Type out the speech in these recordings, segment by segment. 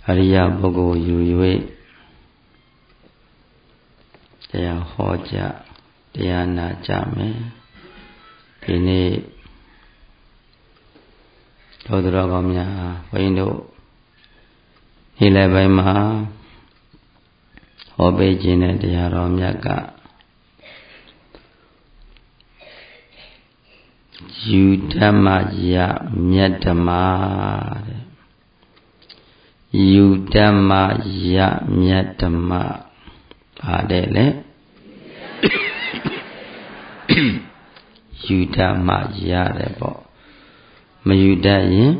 အရိယပုဂ္ဂိုလ်ယူ၍တရားဟောကြားတရားနာကြမယ်ဒီနေ့တော်တော်ကောင်းများဘုန်းကြီးတို့နေ့လယ်ပိုင်းမှာဟောပေးခြင်းတဲ့တရားတော်မြတ်ကယူဓမ္မယမြတ်ဓမ္မတဲ့ယူဓမ္မယမြတ်ဓမ္မပါတယ်လေယူဓမ္မရတယ်ပေါ့မယူတတ်ရင်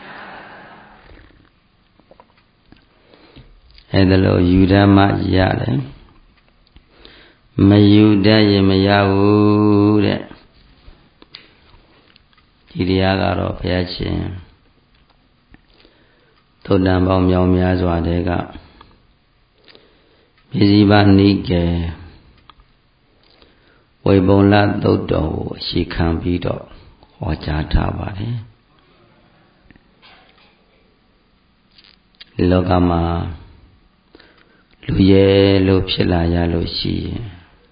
အဲ့ဒါလို့ယူဓမ္မရတယ်မယူတတ်ရင်မရဘူးတဲ့ဒီတရားကတော့ဘုရားရှင်သုတ္တံပေါင်းမြောင်များစွာတဲ့ကပစ္စည်းပါနိကေဝေပုံလသုတ်တော်ကိုအရှိခံပြီးတော့ဟောကြားထားပါတယ်လောကမှာလူရဲလို့ဖြစ်လာရလို့ရှိရင်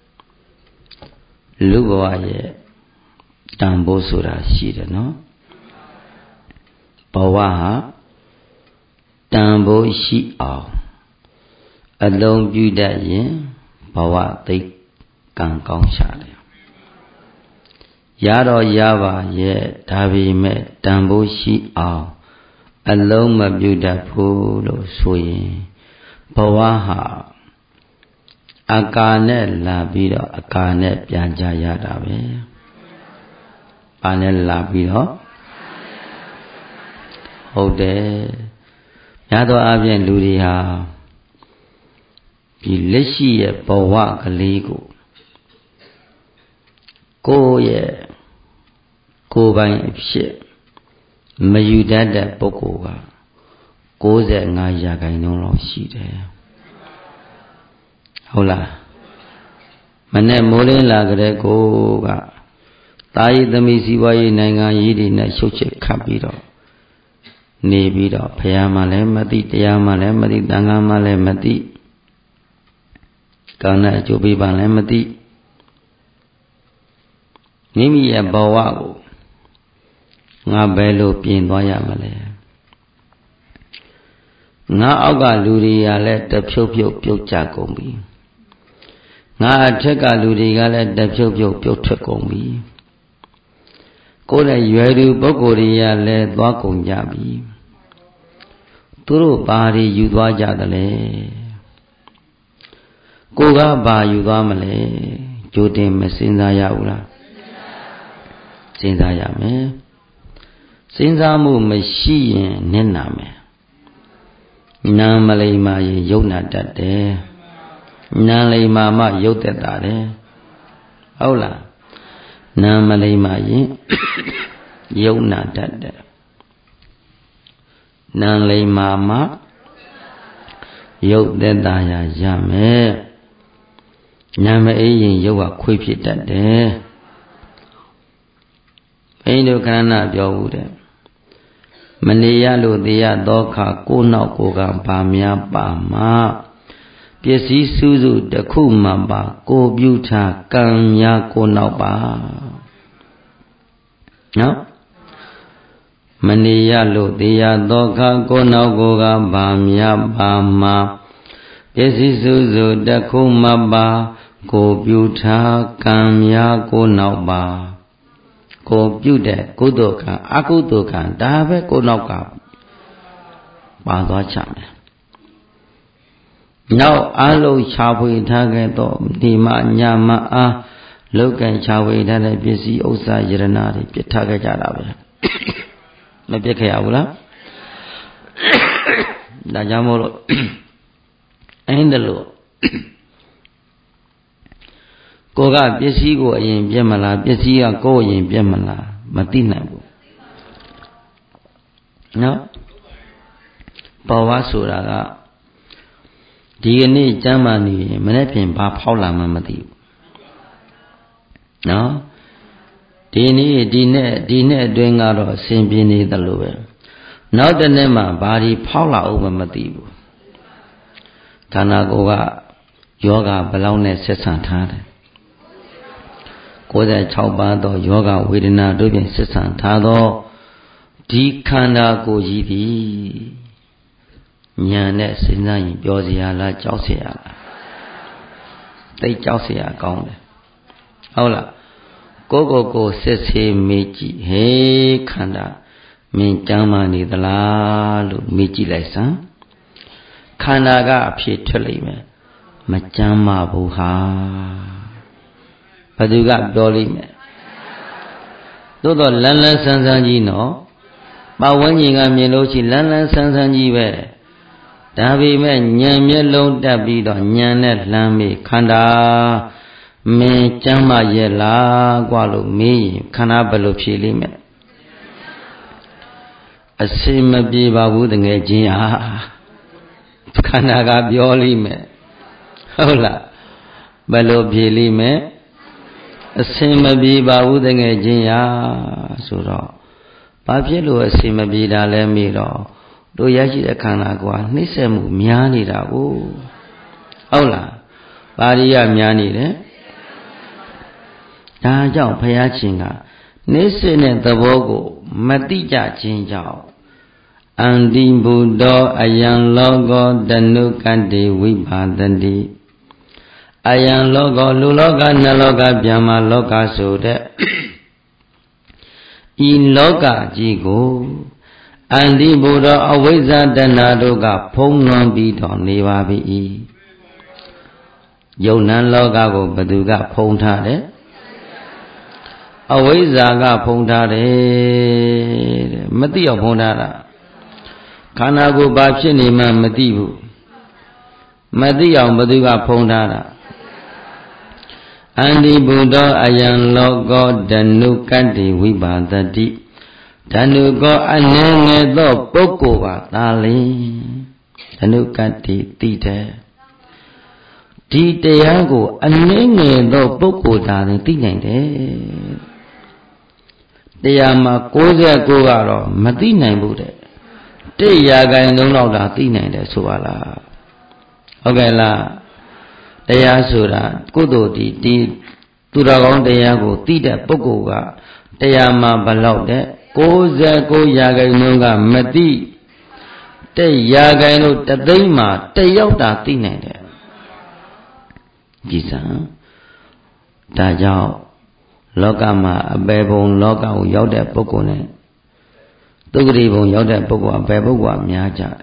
လူဘဝရဲ့တန်ဖိုးဆိုတာရှိတယ်နော်ဘဝဟာတန်ဖိုးရှိအောင်အလုံးပြုတတ်ရင်ဘဝသိကံကောင်းချတယ်ရတော့ရပါရဲ့ဒါပေမဲ့တန်ဖိုးရှိအောင်အလုံးမပြုတတ်ဘူးလို့ဆိုရင်ဘဝဟာအကာနဲ့လာပြီးတော့အကာနဲ့ပြန်ကြရတာပဲဘာနဲ့လာပြီးတော့ဟုတ်တယ်များသောအားဖြင့်လူတွေဟာဒီလက်ရှိရဲ့ဘဝကလေးကိုကိုယ့်ရဲ့ကိုယ်ပိုင်အဖြစ်မယူတတ်တဲ့ပုဂ္ဂိုလ်က95%လောက်ရှိတယ်ဟုတ်လားမနဲ့မိုးလင်းလာကြတဲ့ကိုကတာယိသမီးစီးပွားရေးနိုင်ငံရေးတွေနဲ့ရှုပ်ချခတ်ပြီးတော့နေပြီးတော့ဘုရားမှလည်းမသိတရားမှလည်းမသိသံဃာမှလည်းမသိကောင်းတဲ့အကျိုးပေးပါလည်းမသိမိမိရဲ့ဘဝကိုငါဘယ်လိုပြင်သွားရမလဲငါအောက်ကလူတွေကလည်းတဖြုတ်ဖြုတ်ပြုတ်ကြကုန်ပြီငါအထက်ကလူတွေကလည်းတဖြုတ်ဖြုတ်ပြုတ်ထွက်ကုန်ပြီကိုယ်နဲ့ရွယ်သူပုဂ္ဂိုလ်တွေကလည်းသွားကုန်ကြပြီသူတို့ဘာတွေယူသွားကြသလဲကိုကဘာယူသွားမလဲကြိုတင်မစဉ်းစားရဘူးလားစဉ်းစားရမယ်စဉ်းစားမှုမရှိရင်နစ်နာမယ်နာမလိမ္မာရင်ယုံနာတတ်တယ်နာလိမ္မာမှယုတ်သက်တာတယ်ဟုတ်လားနာမလိမ္မာရင်ယုံနာတတ်တယ်နာလိမ္မာမှယုတ်သက်တာရမယ်နာမအေးရင်ယုတ်ကခွေးဖြစ်တတ်တယ်ဘိန်းတို့ခန္ဓာပြောဘူးတဲ့မနေရလို့တရားသောခါကိုယ်နောက်ကိုယ်ကဘာများပါမှပစ္စည်းစုစုတစ်ခုမှပါကိုပြုထားကံများကိုနောက်ပါနော်မနေရလို့တရားသောခါကိုယ်နောက်ကိုယ်ကဘာများပါမှပစ္စည်းစုစုတစ်ခုမှပါကိုပြုထားကံများကိုနောက်ပါကိုပြုတဲ့ကုသိုလ်ကံအကုသိုလ်ကံဒါပဲကိုနောက်ကပါသွားချမယ်နောက်အလုံးချဖွေထားခဲ့တော့ဒီမှညာမအားလောက်ကံချဖွေထားတဲ့ပစ္စည်းဥစ္စာယရနာတွေပြစ်ထားခဲ့ကြတာပဲမပြစ်ခဲ့ရဘူးလားဒါကြောင့်မို့လို့အဲ့ဒါလို့ကိုကပစ္စည်းကိုအရင်ပြက်မလားပစ္စည်းကကိုယ်အရင်ပြက်မလားမသိနိုင်ဘူးနော်ဘဝဆိုတာကဒီကနေ့ကျမ်းမာနေရင်မနေ့ပြင်ဘာဖောက်လာမှမသိဘူးနော်ဒီနေ့ဒီနဲ့အတွင်းကတော့အစဉ်ပြေနေတယ်လို့ပဲနောက်တစ်နေ့မှဘာဒီဖောက်လာအောင်မသိဘူးခန္ဓာကိုယ်ကယောဂဘယ်လောက်နဲ့ဆက်ဆံထားတယ်96ပါးသောယောဂဝေဒနာတို့ဖြင့်ဆက်ဆံထားသောဒီခန္ဓာကိုယ်ကြီးသည်ဉာဏ်နဲ့စဉ်းစားရင်ပြောစရာလားကြောက်เสียလားသိကြောက်เสียကောင်းတယ်ဟုတ်လားကိုစစ်ဆေးမေးကြည့်ဟေးခန္ဓာမင်းကြမ်းမာနေသလားလို့မေးကြည့်လိုက်စမ်းခန္ဓာကအဖြစ်ထွက်လိမ့်မယ်မကြမ်းမာဘူးဟာဘယ်သူကပြောလိမ့်မယ်သို့တော့လန်းလန်းဆန်းဆန်းကြီးနော်ပတ်ဝန်းကျင်ကမြင်လို့ရှိလန်းလန်းဆန်းဆန်းကြီးပဲဒါပေမဲ့ဉာဏ်မျက်လုံးတက်ပြီးတော့ဉာဏ်နဲ့လှမ်းပြီးခန္ဓာမင်းကြမ်းမာရဲ့လားกว่าလို့မေးရင်ခန္ဓာဘယ်လိုဖြေလိမ့်မယ်အစင်မပြေပါဘူးတကယ်ချင်းဟာခန္ဓာကပြောလိမ့်မယ်ဟုတ်လားဘယ်လိုဖြေလိမ့်မယ်အစင်မပြေပါဘူးတကယ်ချင်းဟာဆိုတော့ဘာဖြစ်လို့အစင်မပြေတာလဲမေးတော့တို့ရရှိတဲ့ခန္ဓာကိုယ်နှိမ့်ဆက်မှုများနေတာဟုတ်လားပါရိယများနေတယ်ဒါကြောင့်ဘုရားရှင်ကနှိမ့်ဆက်တဲ့သဘောကိုမတိကြခြင်းကြောင့်အန္တိဘုဒ္ဓအယံလောကောတနုကတိဝိပါဒတိအယံလောကောလူလောကနတ်လောကဗျာမလောကဆိုတဲ့ဤလောကကြီးကိုအန္တိဘုဒ္ဓအဝိဇ္ဇတဏှာတို့ကဖုံးလွှမ်းပြီးတော့နေပါပြီယုံနာလောကကိုဘယ်သူကဖုံးထားတယ်အဝိဇ္ဇာကဖုံးထားတယ်တဲ့မသိအောင်ဖုံးထားတာခန္ဓာကိုယ်ဘာဖြစ်နေမှမသိဘူးမသိအောင်ဘယ်သူကဖုံးထားတာအန္တိဘုဒ္ဓအယံလောကောဓနုကတ္တိဝိပါဒတိဓနုကောအနည်းငယ်သောပုဂ္ဂိုလ်ပါသာလေဓနုကတ္တိသိတယ်ဒီတရားကိုအနည်းငယ်သောပုဂ္ဂိုလ်သာသိနိုင်တယ်တရားမှာ69ကတော့မသိနိုင်ဘူးတဲ့100%လောက်သာသိနိုင်တယ်ဆိုပါလားဟုတ်ကဲ့လားတရားဆိုတာကုသိုလ်ဒီသူတော်ကောင်းတရားကိုသိတဲ့ပုဂ္ဂိုလ်ကတရားမှာဘယ်လောက်တဲ့69%ကမသိ100%တသိန်းမှာ1ယောက်သာသိနိုင်တယ်ကြည်စံဒါကြောင့်လောကမှာအပေဘုံလောကကိုရောက်တဲ့ပုဂ္ဂိုလ်နဲ့သုဂတိဘုံရောက်တဲ့ပုဂ္ဂိုလ်အပေပုဂ္ဂိုလ်ကများကြတယ်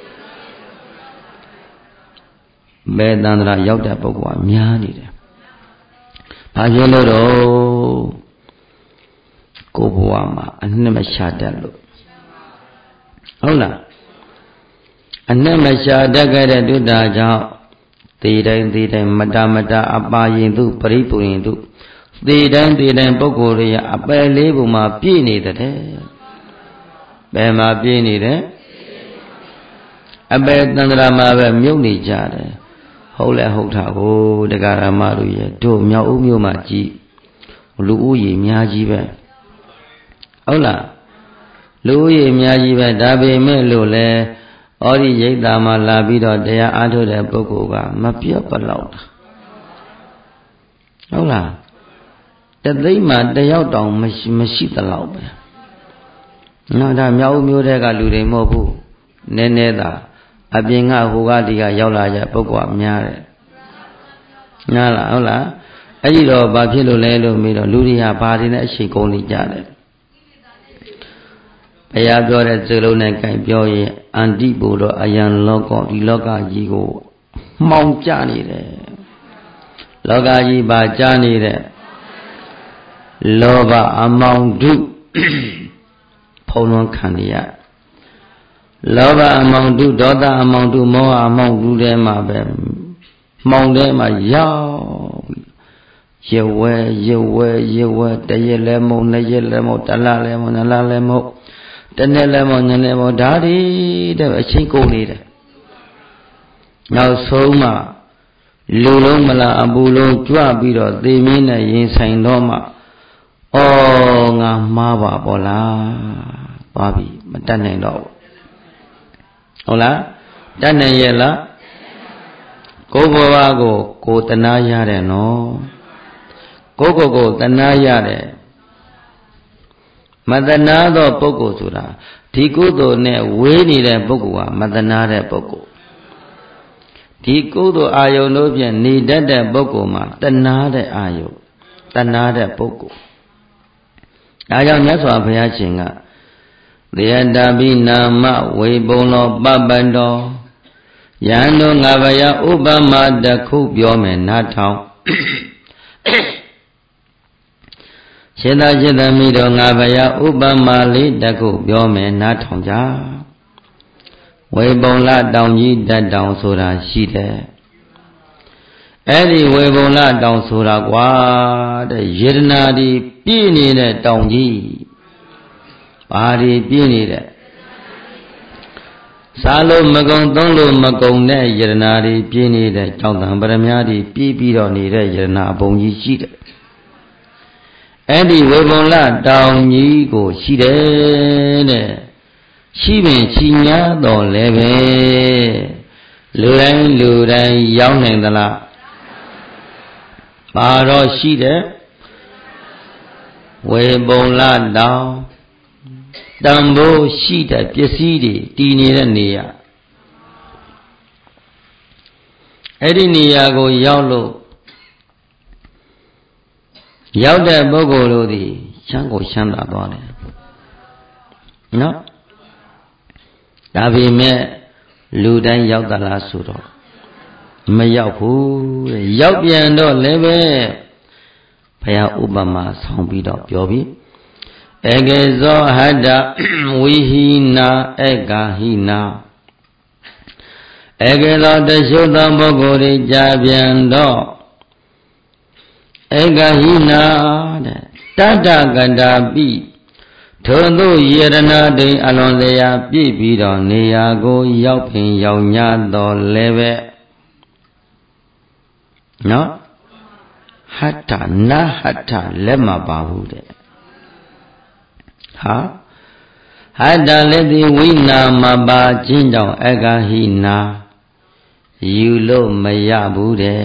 ဘေသန္တရာရောက်တဲ့ပုဂ္ဂိုလ်ကများနေတယ်ဘာဖြစ်လို့တော့ကိုယ်ဘဝမှာအနှစ်မရှာတတ်လို့ဟုတ်လားအနှစ်မရှာတတ်ခဲ့တဲ့ဒုတာကြောင့်သေတိုင်းမတာအပါရင်သူပရိပုရင်သူသေတိုင်းပုဂ္ဂိုလ်တွေအပယ်လေးပုံမှာပြည့်နေတယ်ဘယ်မှာပြည့်နေတယ်အပယ်တန္တရာမှာပဲမြုပ်နေကြတယ်ဟုတ်လဲဟုတ်တာကိုတရားဓမ္မတို့ရဲ့တို့မြောက်ဦးမြို့မှာကြည်လူဦးရေအများကြီးပဲဟုတ်လားလူဦးရေအများကြီးပဲဒါပေမဲ့လို့လဲဩဒီရိတ်တာမှာလာပြီးတော့တရားအားထုတ်တဲ့ပုဂ္ဂိုလ်ကမပြတ်ပလောက်တာဟုတ်လားတသိန်းမှာတယောက်တောင်မရှိသလောက်ပဲနော်ဒါမြောက်ဦးမြို့ထဲကလူတွေမဟုတ်ဘူးနည်းနည်းသာအပြင်ကဟိုကဒီကရောက်လာကြပုဂ္ဂိုလ်ကများတယ်များလားဟုတ်လားအဲ့ဒီတော့ဘာဖြစ်လို့လဲလို့မေးတော့လူတွေကဘာတွေနဲ့အရှိကုန်နေကြတယ်ဘုရားပြောတဲ့စကားလုံးနဲ့ကြိုင်ပြောရင်အန္တိဘုဒ္ဓအယံလောကဒီလောကကြီးကိုမှောင်ကျနေတယ်လောကကြီးပါကျနေတဲ့လောဘအမောင်တုဖုံးလွှမ်းခံရလောဘအမောင်တုဒေါသအမောင်တုမောဟအမောင်တုထဲမှာပဲမှောင်ထဲမှာရောက်ရဝဲတရက်လဲမုံနှစ်ရက်လဲမုံတလလဲမုံနှစ်လလဲမုံတနေ့လဲမုံညနေမုံဓာရီတဲ့အချိန်ကုန်နေတယ်နောက်ဆုံးမှလူလုံးမလားအပူလုံးကြွပြီးတော့သေမင်းနဲ့ရင်ဆိုင်တော့မှဩငါမှားပါပေါ့လားပါပြီမတတ်နိုင်တော့ဘူးဟုတ်လားတတ်နိုင်ရဲ့လားကိုယ်ဘဝကိုတနာရတယ်နော်ကိုတနာရတယ်မတနာသောပုဂ္ဂိုလ်ဆိုတာဒီကုသိုလ်နဲ့ဝေးနေတဲ့ပုဂ္ဂိုလ်ဟာမတနာတဲ့ပုဂ္ဂိုလ်ဒီကုသိုလ်အာယုန်တို့ဖြင့်နေတတ်တဲ့ပုဂ္ဂိုလ်မှာတနာတဲ့အာယုန်တနာတဲ့ပုဂ္ဂိုလ်ဒါကြောင့်မြတ်စွာဘုရားရှင်ကသေယတာပိနာမဝေပုံလောပပန္တောယံတို့ငါဘယဥပမာတခုပြောမယ်နားထောင်စေတจิตမိတော်ငါဘယဥပမာလေးတခုပြောမယ်နားထောင်ကြဝေပုံလတောင်ကြီးတက်တောင်ဆိုတာရှိတယ်အဲ့ဒီဝေပုံလတောင်ဆိုတာကွာတဲ့ယေဒနာဒီပြည့်နေတဲ့တောင်ကြီးဘာဒီပြည့်နေတဲ့စားလို့မကုန်သုံးလို့မကုန်တဲ့ယရနာတွေပြည့်နေတဲ့ကြောင့်တံပရမများတွေပြည့်ပြီးတော့နေတဲ့ယရနာအပုံကြီးရှိတယ်အဲ့ဒီဝေပုံလတောင်ကြီးကိုရှိတယ်တဲ့ရှိပင်ချီညာတော်လည်းပဲလူတိုင်းရောက်နိုင်သလားဘာတော့ရှိတယ်ဝေပုံလတောင်တန်ဖိုးရှိတဲ့ပစ္စည်းတွေတည်နေတဲ့နေရာအဲ့ဒီနေရာကိုရောက်လို့ရောက်တဲ့ပုဂ္ဂိုလ်တို့သည်ချမ်းကိုချမ်းသာသွားတယ်နော်ဒါပေမဲ့လူတိုင်းရောက်သလားဆိုတော့မရောက်ဘူးတဲ့ရောက်ပြန်တော့လည်းပဲဘုရားဥပမာဆောင်ပြီးတော့ပြောပြီးဧကေဇောဟတ္တဝိဟိနာဧကဟိနာဧကေဇောတရှုသောပုဂ္ဂိုလ်တွေကြာပြန်တော့ဧကဟိနာတဲ့တတ္တကန္တာပိထို့သောယေရနာတိအလွန်စရာပြည့်ပြီးတော့နေရာကိုရောက်ပင်ရောက်ညတော့လည်းပဲနော်ဟတ္တနဟတ္တလက်မပါဘူးတဲ့ဟာဟတ္တလည်းဒီဝိနာမပါခြင်းကြောင့်အကဟိနာယူလို့မရဘူးတဲ့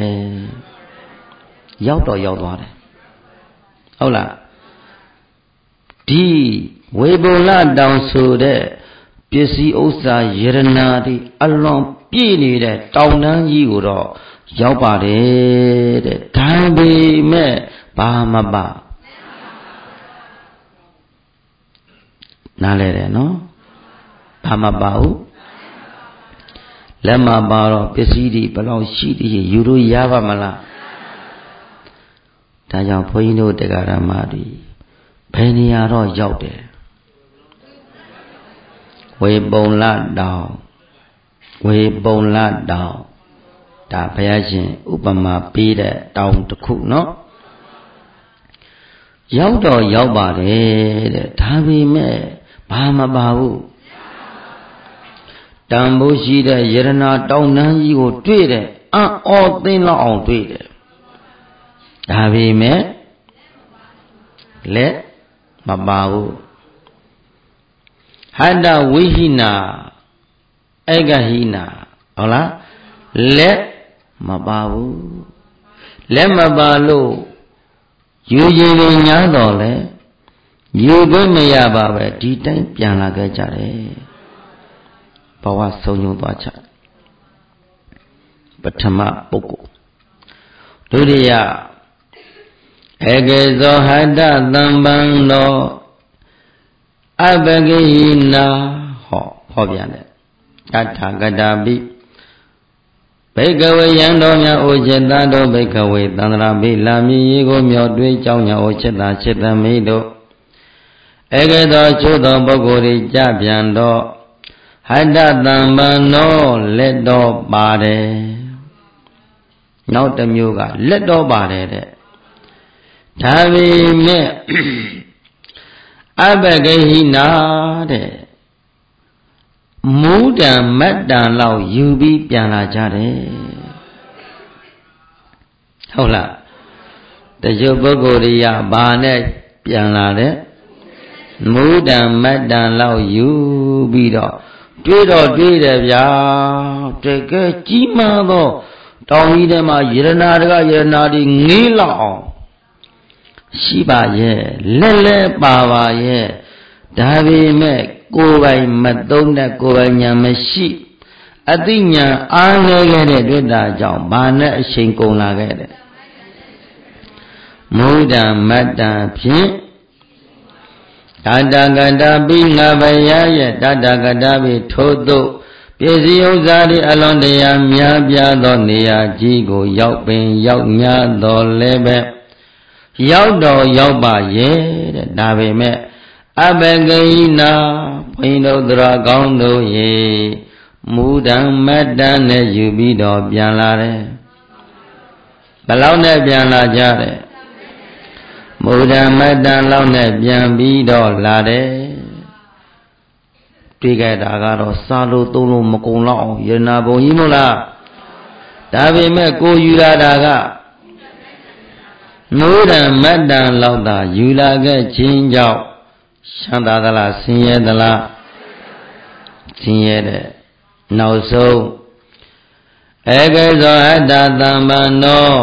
ရောက်တော့ရောက်သွားတယ်ဟုတ်လားဒီဝေပုံလတောင်ဆိုတဲ့ပစ္စည်းဥစ္စာယရနာတိအလွန်ပြည့်နေတဲ့တောင်တန်းကြီးကိုတော့ရောက်ပါတယ်တဲ့ဒါပေမဲ့ဘာမပါနားလဲတယ်နော်ဘာမပါဘူးလက်မပါတော့ပစ္စည်းတွေဘယ်လောက်ရှိသေးရဲ့ယူလို့ရပါမလားဒါကြောင့်ဘုန်းကြီးတို့တရားဓမ္မတွေဘယ်နေရာတော့ရောက်တယ်ဝေပုံလတောင်ဝေပုံလတောင်ဒါဘုရားရှင်ဥပမာပေးတဲ့တောင်တစ်ခုနော်ရောက်တော့ရောက်ပါတယ်တဲ့ဒါပေမဲ့ဘာမပါဘူးတန်ဖိုးရှိတဲ့ယရနာတောင်တန်းကြီးကိုတွေ့တယ်အော်သိလောက်အောင်တွေ့တယ်ဒါပေမဲ့လက်မပါဘူးဟတ္တဝိဟိနာဧကဟိနာဟုတ်လားလက်မပါဘူးလက်မပါလို့ယူရင်လည်းညားတော့လေယူခွင့်မရပါပဲဒီတိုင်းပြန်လာခဲ့ကြတယ်ဘဝဆုံးညွှန်းသွားချပထမပုဂ္ဂိုလ်ဒုတိယဧကေဇောဟတ္တသံပန္နောအပကိဟိနာဟောပြန်တယ်တထာဂတာပိဘိကဝေယံတော်များအိုจิตသားတို့ဘိကဝေသန္တရာပိလာမည်ရေကိုမြော်တွေးကြောင်းညာအိုจิตသားจิตသမီးတို့ဧကေသောချို့သောပုဂ္ဂိုလ်တွေကြပြန်တော့ဟတ္တသံပန္နောလက်တော်ပါတယ်နောက်တစ်မျိုးကလက်တော်ပါတယ်တဲ့ဒါပေမဲ့အပကိဟိနာတဲ့မူတံမတ္တံလောက်ယူပြီးပြန်လာကြတယ်ဟုတ်လားတချို့ပုဂ္ဂိုလ်တွေကဘာနဲ့ပြန်လာတဲ့မူတံမတ္တံလောက်ယူပြီးတော့တွေ့တော့တွေ့တယ်ဗျာတကယ်ကြီးမားသောတောင်ကြီးထဲမှာယရနာတကယရနာတွေငေးလောက်အောင်ရှိပါရဲ့လက်လဲပါပါရဲ့ဒါပေမဲ့ကိုယ်ပိုင်မသုံးတဲ့ကိုယ်ပိုင်ဉာဏ်မရှိအသိဉာဏ်အားနည်းခဲ့တဲ့တွေ့တာကြောင့်ဘာနဲ့အချိန်ကုန်လာခဲ့တယ်မုဒ္ဒမတ္တဖြင့်တတကတပိငါဘယရဲ့တတကတပိထို့သို့ပစ္စည်းဥစ္စာတွေအလွန်တရာများပြားသောနေရာကြီးကိုရောက်ပင်ရောက်냐တော်လည်းပဲရောက်တော့ရောက်ပါရဲ့တဲ့ဒါပေမဲ့အဘဂိနာဘိန္ဒုသရကောင်းတို့ရေမူဒံမတ္တနဲ့ယူပြီးတော့ပြန်လာတယ်ဘယ်လောက်နဲ့ပြန်လာကြတယ်မုဒ္ဒမတ္တလောက်နဲ့ပြန်ပြီးတော့လာတယ်တွေ့ကြတာကတော့စားလို့သုံးလို့မကုန်တော့အောင်ယရနာဘုံကြီးမို့လားဒါပေမဲ့ကိုယူလာတာကမုဒ္ဒမတ္တလောက်သာယူလာခဲ့ခြင်းကြောင့်ချမ်းသာသလားဆင်းရဲသလားဆင်းရဲတဲ့နောက်ဆုံးဧကေဇောအတ္တသမ္ပန္နော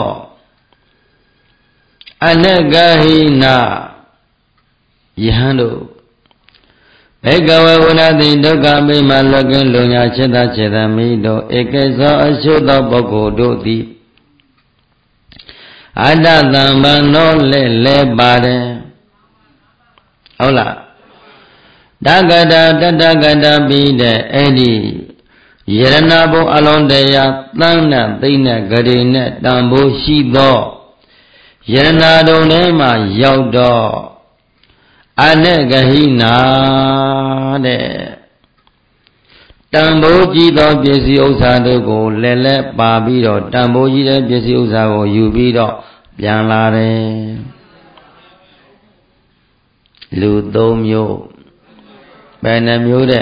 အနဂဟိနာယဟန်တို့ဧကဝဝနတိဒုက္ခမိမလကင်းလုံညာจิตจิตမိတို့ဧကေဇောအရှုသောပုဂ္ဂိုလ်တို့သည်အတ္တသမ္ပန္နောလဲပါတယ်ဟုတ်လားတက္ကတာတတက္ကတာပြီးတဲ့အဲ့ဒီယရဏဘုံအလုံးတရားသန်းနဲ့သိမ့်နဲ့ဂရေနဲ့တန်ဖိုးရှိသောယရဏတုံထဲမှာရောက်တော့အနဂဟိနာတဲ့တန်ဖိုးကြီးသောပစ္စည်းဥစ္စာတို့ကိုလဲပါပြီးတော့တန်ဖိုးကြီးတဲ့ပစ္စည်းဥစ္စာကိုယူပြီးတော့ပြန်လာတယ်လူသုံးမျိုးဘယ်နှမျိုးတဲ့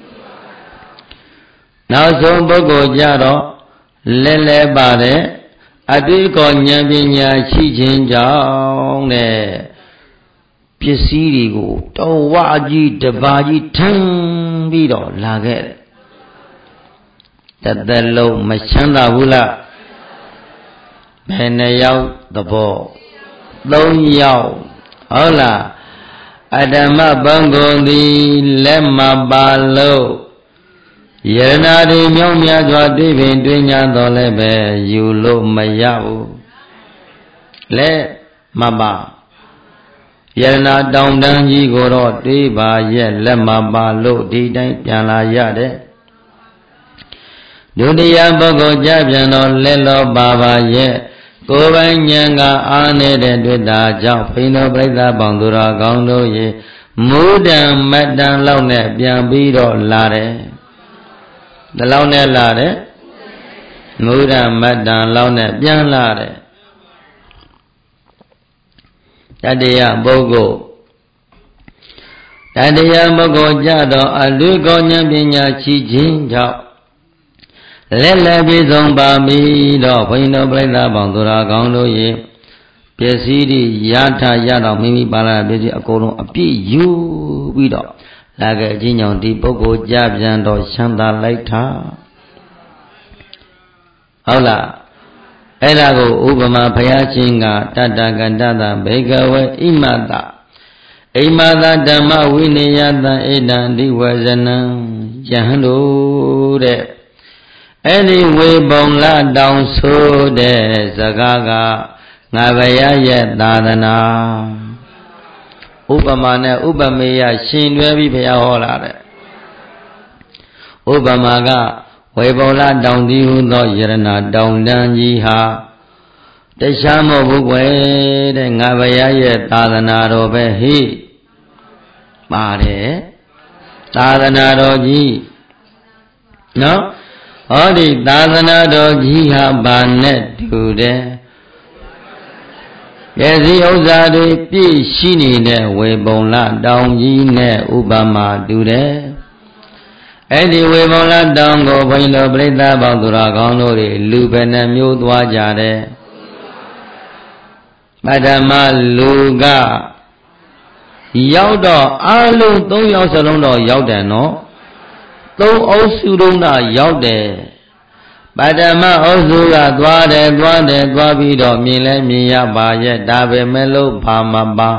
နောက်ဆုံးပုဂ္ဂိုလ်ကြတော့လဲပါတယ်အတွေ့ကောဉာဏ်ပညာရှိခြင်းကြောင့်တဲ့ပစ္စည်းတွေကိုတော်ဝါကြီးတပါးကြီးထမ်းပြီးတော့လာခဲ့တယ်တသက်လုံးမချမ်းသာဘူးလားဘယ်နှယောက်သဘော3ယောက်ဟုတ်လားအတ္တမဘံကုန်သည်လက်မပါလို့ယရနာတွေမြောက်များစွာတွေ့ပင်တွေ့냐တော့လည်းပဲယူလို့မရဘူးလက်မပါယရနာတောင်တန်းကြီးကိုတော့တွေးပါရဲ့လက်မပါလို့ဒီတိုင်းပြန်လာရတယ်ဒုတိယပုဂ္ဂိုလ်ကြပြန်တော့လက်လောပါပါရဲ့ကိုယ်ပိုင်ဉာဏ်ကအားနေတဲ့တွေ့တာကြောင့်ဖိနောပြိဿပေါင်းသူတော်ကောင်းတို့ရေမူဒံမတ္တံလောက်နဲ့ပြန်ပြီးတော့လာတယ်ဒီလောက်နဲ့လာတယ်မူဒံမတ္တံလောက်နဲ့ပြန်လာတယ်တတိယပုဂ္ဂိုလ်ကြတော့အလွေကောဉာဏ်ပညာရှိခြင်းကြောင့်လက်ပြည့်စုံပါပြီးတော့ဘိန်းတော်ပြိဿပေါင်းသူတော်ကောင်းတို့ရေပစ္စည်းတွေရတော့မိမိပါလာပစ္စည်းအကုန်လုံးအပြည့်ယူပြီးတော့လာခဲ့အချင်းကြောင့်ဒီပုဂ္ဂိုလ်ကြပြန်တော့ချမ်းသာလိုက်တာဟုတ်လားအဲ့ဒါကိုဥပမာဘုရားရှင်ကတတ္တကတ္တသဘေကဝေဣမတအိမတဓမ္မဝိနယတံဣဒံဒီဝဇနံယဟန်တို့တဲ့အဲ့ဒီဝေပုံလာတောင်ဆိုတဲ့စကားကငါဘုရားရဲ့သာသနာဥပမာနဲ့ဥပမေယရှင်တွဲပြီးဘုရားဟောလာတဲ့ဥပမာကဝေပုံလာတောင်ဒီဟုသောယရဏတောင်တန်းကြီးဟာတခြားမဟုတ်ဘူးကွယ်တဲ့ငါဘုရားရဲ့သာသနာတော်ပဲဟိပါတယ်သာသနာတော်ကြီးနော်ဟောဒီသာသနာတော်ကြီးဟာဘာနဲ့တူတယ်ပစ္စည်းဥစ္စာတွေပြည့်ရှိနေတဲ့ဝေပုံလတောင်ကြီးနဲ့ဥပမာတူတယ်အဲ့ဒီဝေပုံလတောင်ကိုဘိန်းတော်ပြိဿပေါင်းသူတော်ကောင်းတို့တွေလူဘယ်နှမျိုးသွားကြတယ်ပထမလူကရောက်တော့အလုံး3ယောက်စလုံးတော့ရောက်တယ်နော်သုံးအုပ်စုလုံးသာရောက်တယ်ပထမအုပ်စုကသွားတယ်သွားပြီးတော့မြင်လဲမြင်ရပါရဲ့ဒါပဲမဲ့လို့ဘာမပါ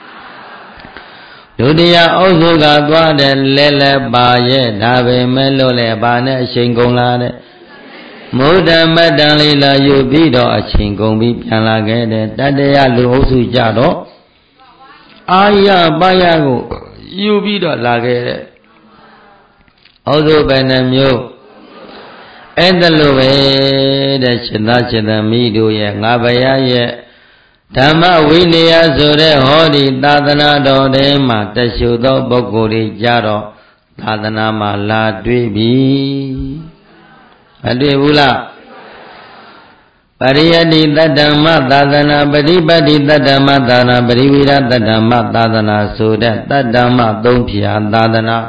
ဒုတိယအုပ်စုကသွားတယ်လဲပါရဲ့ဒါပဲမဲ့လို့လဲဘာနဲ့အချိန်ကုန်လာတဲ့မုဒ္ဓမတ္တံလေးလာယူပြီးတော့အချိန်ကုန်ပြီးပြန်လာခဲ့တယ်တတရလူအုပ်စုကြတော့အာရပါရကိုယူပြီးတော့လာခဲ့တယ်အုပ်စုပဲနှမျိုးအဲ့ဒါလိုပဲတဲ့ရှင်သာရှင်သမီးတို့ရဲ့ငါဘုရားရဲ့ဓမ္မဝိနည်းဆိုတဲ့ဟောဒီသာသနာတော်ထဲမှာတရှုသောပုဂ္ဂိုလ်တွေကြတော့သာသနာမှာလာတွေ့ပြီမတွေ့ဘူးလားပရိယတိတတ္တမသာသနာပฏิပတ်တိတတ္တမသာသနာပရိဝိရတတ္တမသာသနာဆိုတဲ့တတ္တမသုံးဖြာသာသနာ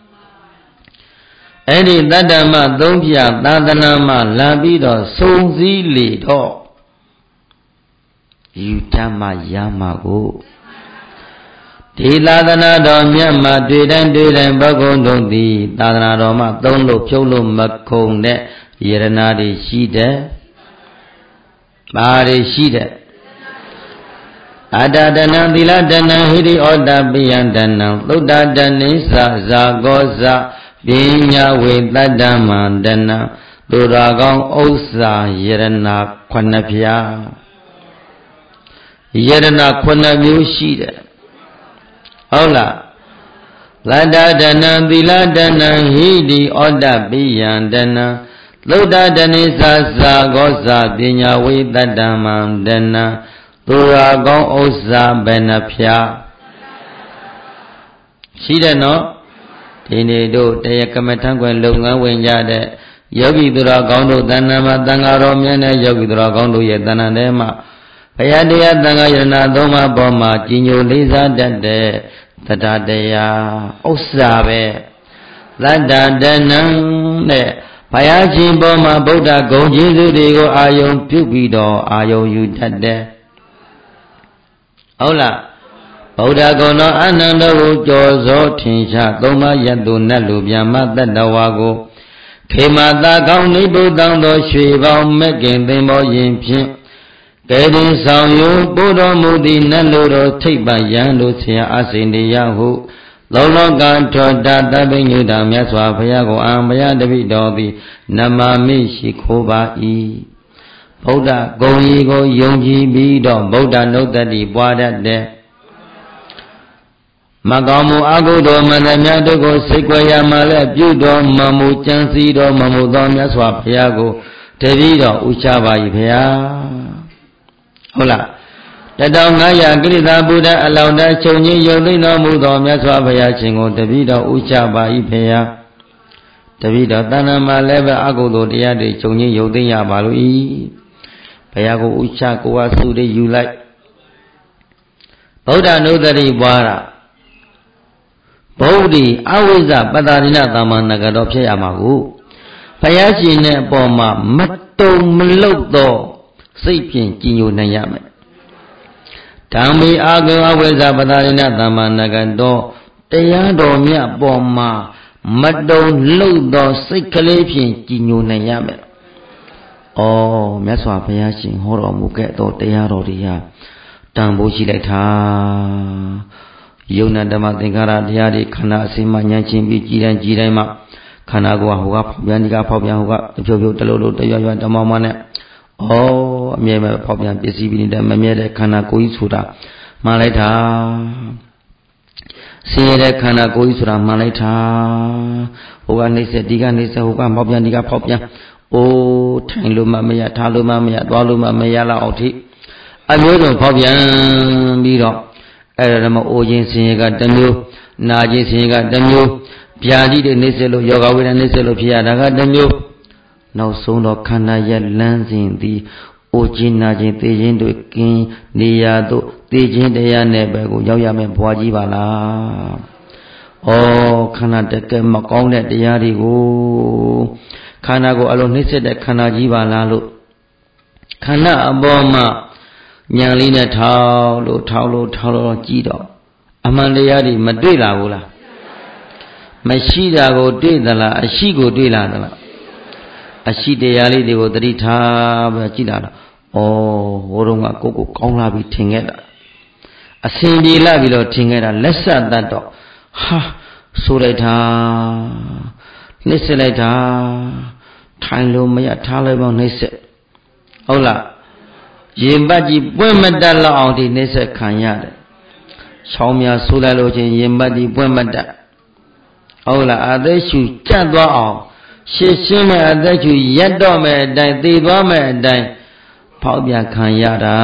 အဲ့ဒီတတ္တမသုံးဖြာသာသနာမှာလာပြီးတော့စုံစည်းလေတော့ယူတတ်မှရမှာကိုဒီသာသနာတော်မြတ်မှာတွေ့တိုင်းပုဂ္ဂိုလ်တို့သည်သာသနာတော်မှာသုံးလို့ဖြုတ်လို့မခုံတဲ့ယရနာတွေရှိတယ်ဘာတွေရှိတယ်အတ္တတနံသီလတနံဟိရိဩတ္တပိယံတနံသုတ္တတနိသဇာကောဇပညာဝေတတ္တမံတနံသူတော်ကောင်းဥစ္စာယရနာခုနှစ်ဖြာယရနာခုနှစ်မျိုးရှိတယ်ဟုတ်လားလတ္တတနံသီလတနံဟိတိဩတ္တပိယံတနံသုတ္တတနိသဇာကောဇပညာဝေတတ္တမံတနံသူတော်ကောင်းဥစ္စာဘယ်နှဖြာရှိတယ်နော်ဒီနေ့တို့တရားကမ္မထံကွယ်လုပ်ငန်းဝင်ကြတဲ့ယောဂီသူတော်ကောင်းတို့တဏ္ဍာမှာတန်ဃာတော်မြတ်တဲ့ယောဂီသူတော်ကောင်းတို့ရဲ့တဏ္ဍာထဲမှာဘုရားတရားတန်ခါယရဏသုံးပါးပေါ်မှာကြီးညိုလေးစားတတ်တဲ့တရားတရားဥစ္စာပဲသတ္တတနံတဲ့ဘုရားရှင်ပေါ်မှာဗုဒ္ဓဂုဏ်ကျေးဇူးတွေကိုအာယုံပြုပြီးတော့အာယုံယူတတ်တယ်ဟုတ်လားဗုဒ္ဓဂုဏ်တော်အနန္တကိုကြော်စောထင်ရှားသုံးပါးယတ္တုနတ်လူဗျာမတတ္တဝါကိုခေမသာကောင်းနိဗ္ဗုတောင်းသောရွှေပေါင်းမဲ့ခင်သင်္ဘောရင်ဖြင့်ကဲတင်ဆောင်ယူပို့တော်မူသည့်နတ်လူတော်ထိပ်ပယံတို့ဆရာအစိန်တရားဟုလောလောကထောတသဗ္ဗညုတမြတ်စွာဘုရားကိုအာဘုရားတပိတော်သည်နမမိရှိခိုးပါ၏ဗုဒ္ဓဂုဏ်ကြီးကိုယုံကြည်ပြီးတော့ဗုဒ္ဓနုတ္တိပွားတတ်တဲ့မကောင်းမှုအကုသိုလ်မန္တမြတ်တို့ကိုစိတ်ကြွရမှလည်းပြုတော်မမူကြံစည်တော်မမူသောမြတ်စွာဘုရားကိုတပိတော်ဥချပါ၏ဘုရားဟုတ်လား1500ကိရိတာဘုရားအလောင်းတချုပ်ကြီးယုံသိတော်မူသောမြတ်စွာဘုရားရှင်ကိုတပိတော်ဥချပါ၏ဘုရားတပိတော်တဏ္ဍမှာလည်းပဲအကုသိုလ်တရားတွေချုပ်ကြီးယုံသိရပါလို့ဤဘုရားကိုဥချကိုဝဆုတွေယူလိုက်ဗုဒ္ဓနုတ္တိပွားတာဗုဒ္ဓအဝိဇ္ဇပတ္တာရိဏသမ္မာနဂတော်ဖြစ်ရမှာကိုဘုရားရှင်နဲ့အပေါ်မှာမတုံမလုတ်တော့စိတ်ဖြင့်ကြည်ညိုနိုင်ရမယ်ဓမ္မေအာဂဝဝိဇ္ဇပတ္တာရိဏသမ္မာနဂတော်တရားတော်မြတ်ပေါ်မှာမတုံလုတ်တော့စိတ်ကလေးဖြင့်ကြည်ညိုနိုင်ရမယ်ဩမြတ်စွာဘုရားရှင်ဟောတော်မူခဲ့သောတရားတော်တွေဟာတန်ဖိုးရှိလိုက်တာယုံနာဓမ္မသင်္ခါရတရားတွေခန္ဓာအစဉ်မှဉာဏ်ချင်းပြီးကြည်တိုင်းမှခန္ဓာကိုယ်ဟိုကဖောက်ပြန်ဒီကဖောက်ပြန်ဟိုကတဖြုတ်တလို့တရွတမောင်မနဲ့အမြဲပဲဖောက်ပြန်ပစ္စည်းပြီးနေတဲ့မမြဲတဲ့ခန္ဓာကိုယ်ကြီးဆိုတာမှန်လိုက်တာဆင်းရဲတဲ့ခန္ဓာကိုယ်ကြီးဆိုတာမှန်လိုက်တာဟိုကနှိမ့်ဆက်ဒီကနှိမ့်ဆက်ဟိုကဖောက်ပြန်ဒီကဖောက်ပြန်အိုးထိုင်လို့မှမရထားလို့မှမရသွားလို့မှမရလောက်အောင်ထိအမျိုးစုံဖောက်ပြန်ပြီးတော့အဲ့ဒါမှအိုခြင်းဆင်းရဲကတစ်မျိုးနာခြင်းဆင်းရဲကတစ်မျိုးဗျာတိတွေနှိမ့်ဆက်လို့ယောဂဝိဒနှိမ့်ဆက်လို့ဖြစ်ရတာကတစ်မျိုးနောက်ဆုံးတော့ခန္ဓာရဲ့လမ်းစဉ်သည်အိုခြင်းနာခြင်းသိခြင်းတို့ကင်းနေရာသို့သိခြင်းတရားနဲ့ပဲကိုရောက်ရမယ်ဘွားကြီးပါလားဩခန္ဓာတကယ်မကောင်းတဲ့တရားတွေကိုခန္ဓာကိုအလုံးနှိမ့်ဆက်တဲ့ခန္ဓာကြီးပါလားလို့ခန္ဓာအပေါ်မှာဉာဏ်လေးနဲ့ထောက်လို့ကြည့်တော့အမှန်တရားတွေမတွေ့လာဘူးလားမမရှိတာကိုတွေ့သလားအရှိကိုတွေ့လာသလားအရှိတရားလေးတွေကိုသတိထားပြီးကြည့်လာတော့ဩဟိုတုန်းကကိုကောင်းလာပြီထင်ခဲ့တာအစင်ပြေလာပြီတော့ထင်ခဲ့တာလက်ဆက်တတ်တော့ဟာဆိုလိုက်တာနှိမ့်ဆက်လိုက်တာထိုင်လို့မရထားလိုက်ပေါင်းနှိမ့်ဆက်ဟုတ်လားရင်ပတ်ကြီးပွင့်မတတ်လောက်အောင်ဒီနှိမ့်ဆက်ခံရတယ်ချောင်းများဆိုလိုက်လို့ချင်းရင်ပတ်ကြီးပွင့်မတတ်ဟုတ်လားအသက်ရှူကြက်သွားအောင်ရှင်းရှင်းမဲ့အသက်ရှူရက်တော့မဲ့အတိုင်းသေသွားမဲ့အတိုင်းဖောက်ပြန်ခံရတာ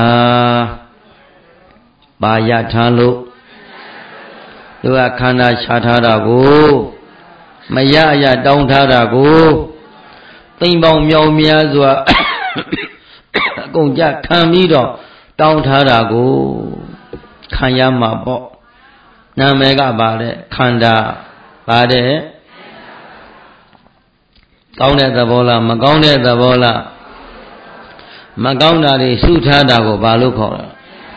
ပါရထားလို့သူကခန္ဓာရှားထားတာကိုမရရတောင်းထားတာကိုသိမ့်ပေါင်းမြောင်များစွာအကုန်ကြခံပြီးတော့တောင်းထားတာကိုခံရမှာပေါ့နာမည်ကပါတဲ့ခန္ဓာပါတဲ့ကောင်းတဲ့သဘောလားမကောင်းတဲ့သဘောလားမကောင်းတာတွေစုထားတာကိုဘာလို့ခေါ်လဲ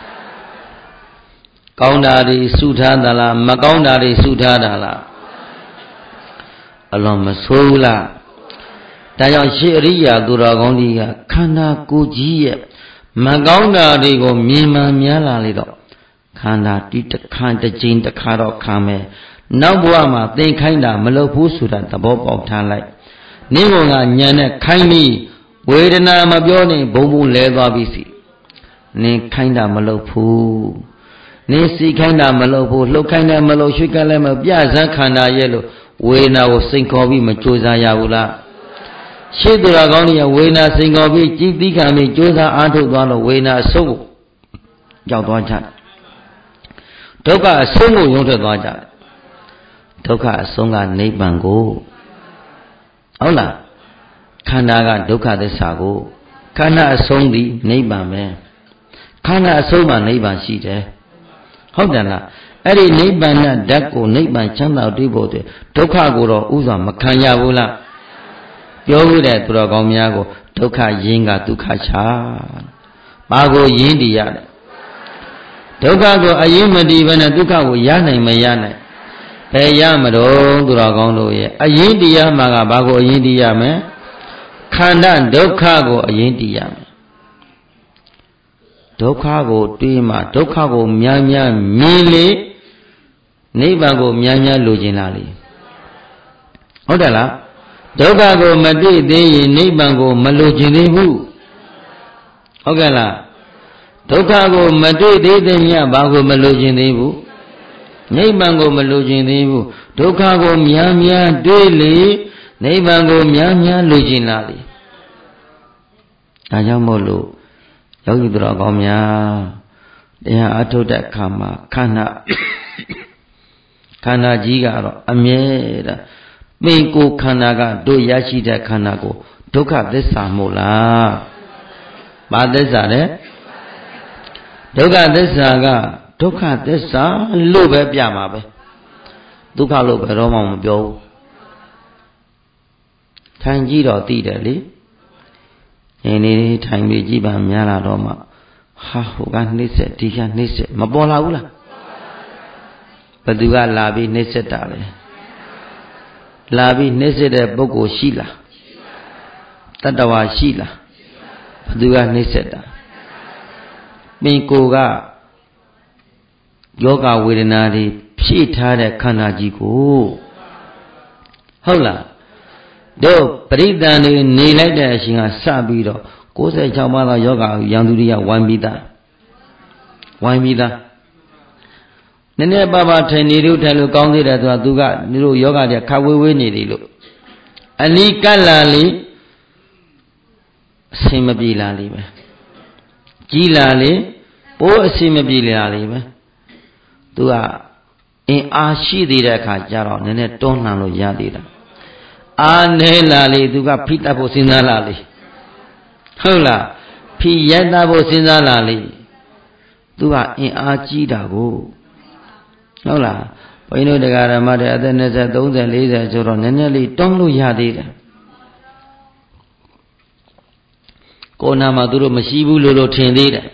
ကောင်းတာတွေစုထားတာလားမကောင်းတာတွေစုထားတာလားအလွန်မဆိုးဘူးလားဒါကြောင့်ရှေးအရိယာသူတော်ကောင်းကြီးကခန္ဓာကိုယ်ကြီးရဲ့မကောင်းတာတွေကိုမြင်မှန်များလာလေတော့ခန္ဓာဒီတစ်ခါတစ်ကြိမ်တစ်ခါတော့ခံမယ်နောက်ဘဝမှာသင်ခိုင်းတာမလုပ်ဘူးဆိုတာသဘောပေါက်ထားလိုက်နင်းကောင်ကညံနဲ့ခိုင်းပြီးဝေဒနာမပြောနဲ့ဘုံဘုံလဲသွားပြီစီနင်းခိုင်းတာမလုပ်ဘူးနင်းစီခိုင်းတာမလုပ်ဘူးလှုပ်ခိုင်းတယ်မလုပ်ရွှေ့ခိုင်းလည်းမပြဇန်းခန္ဓာရဲ့လို့ဝေဒနာကိုစိန်ခေါ်ပြီးမကြိုးစားရဘူးလားရှေ့သူတော်ကောင်းကြီးကဝေဒနာစိန်ခေါ်ပြီးကြည်တိခံပြီးကြိုးစားအားထုတ်သွားလို့ဝေဒနာအဆုံးကိုရောက်သွားကြတယ်ဒုက္ခအဆုံးကိုရုံးထွက်သွားကြတယ်ဒုက္ခအဆုံးကနိဗ္ဗာန်ကိုဟုတ်လားခန္ဓာကဒုက္ခသစ္စာကိုခန္ဓာအဆုံးသည်နိဗ္ဗာန်ပဲခန္ဓာအဆုံးမှာနိဗ္ဗာန်ရှိတယ်ဟုတ်တယ်လားအဲ့ဒီနိဗ္ဗာန်ဓာတ်ကိုနိဗ္ဗာန်ချမ်းသာတွေ့ဖို့တဲ့ဒုက္ခကိုတော့ဥစွာမခံရဘူးလားပြောဘူးတဲ့သူတော်ကောင်းများကိုဒုက္ခရင်းကဒုက္ခချဘာကိုရင်းတည်ရတယ်ဒုက္ခကိုအရင်မတည်ဘဲနဲ့ဒုက္ခကိုရနိုင်မရနိုင်ဘယ်ရမတော့သူတော်ကောင်းတို့ရဲ့အရင်တရားမှာကဘာကိုအရင်တည်ရမလဲခန္ဓာဒုက္ခကိုအရင်တည်ရမယ်ဒုက္ခကိုတွေးမှဒုက္ခကိုများများမြင်လေနိဗ္ဗာန်ကိုများများလိုချင်လာလေဟုတ်တယ်လားဒုက္ခကိုမတွေ့သေးရင်နိဗ္ဗာန်ကိုမလိုချင်သေးဘူးဟုတ်ကဲ့လားဒုက္ခကိုမတွေ့သေးတဲ့မြတ်ဘာကိုမလိုချင်သေးဘူးနိဗ္ဗာန်ကိုမလိုချင်သေးဘူးဒုက္ခကိုများများတွေ့လေနိဗ္ဗာန်ကိုများများလိုချင်လာလေဒါကြောင့်မို့လို့ယောဂီသူတော်ကောင်းများတရားအထုတ်တဲ့အခါမှာခန္ဓာကြီးကတော့အမြဲတမ်းပင်ကိုခန္ဓာကတို့ရရှိတဲ့ခန္ဓာကိုဒုက္ခသစ္စာမို့လားဘာသစ္စာလဲဒုက္ခသစ္စာကဒုက္ခသစ္စာလို့ပဲပြမှာပဲဒုက္ခလို့ဘယ်တော့မှမပြောဘူးထိုင်ကြည့်တော့သိတယ်လေအင်းလေးထိုင်ပြီးကြည့်ပါများလာတော့မှဟာဟိုကနှိမ့်ဆက်ဒီကနှိမ့်ဆက်မပေါ်လာဘူးလားဘသူကလာပြီးနှိမ့်ဆက်တာလဲလာပြီးနှိမ့်ဆက်တဲ့ပုဂ္ဂိုလ်ရှိလားတတ္တဝါရှိလားဘသူကနှိမ့်ဆက်တာပင်ကိုကယောဂဝေဒနာတွေဖြည့်ထားတဲ့ခန္ဓာကြီးကိုဟုတ်လားတို့ပရိသန်တွေနေလိုက်တဲ့အချိန်ကစပြီးတော့96ပါးသောယောဂရန်သူတွေကဝိုင်းပြီးသားနည်းနည်းပါးပါးထိုင်နေလို့ထိုင်လို့ကောင်းသေးတယ်ဆိုတာသူကသူတို့ယောဂတွေခဝေးနေတယ်လို့အနီးကပ်လာလေအစင်မပြေလာလိမ့်မယ်ကြီးလာလေပိုးအစင်မပြေလာလိမ့်မယ်သူကအင်းအားရှိသေးတဲ့အခါကျတော့နည်းနည်းတွန်းလှန်လို့ရသေးတာအားနေလာလေသူကဖိတတ်ဖို့စဉ်းစားလာလေဟုတ်လားဖိရိုက်တတ်ဖို့စဉ်းစားလာလေသူကအင်းအားကြီးတာကိုဟုတ်လားဘုန်းကြီးတို့တရားဓမ္မတွေအသက်20 30 40ဆိုတော့နည်းနည်းလေးတွန်းလို့ရသေးတယ်ကိုယ်နာမှာသူတို့မရှိဘူးလို့ထင်သေးတယ်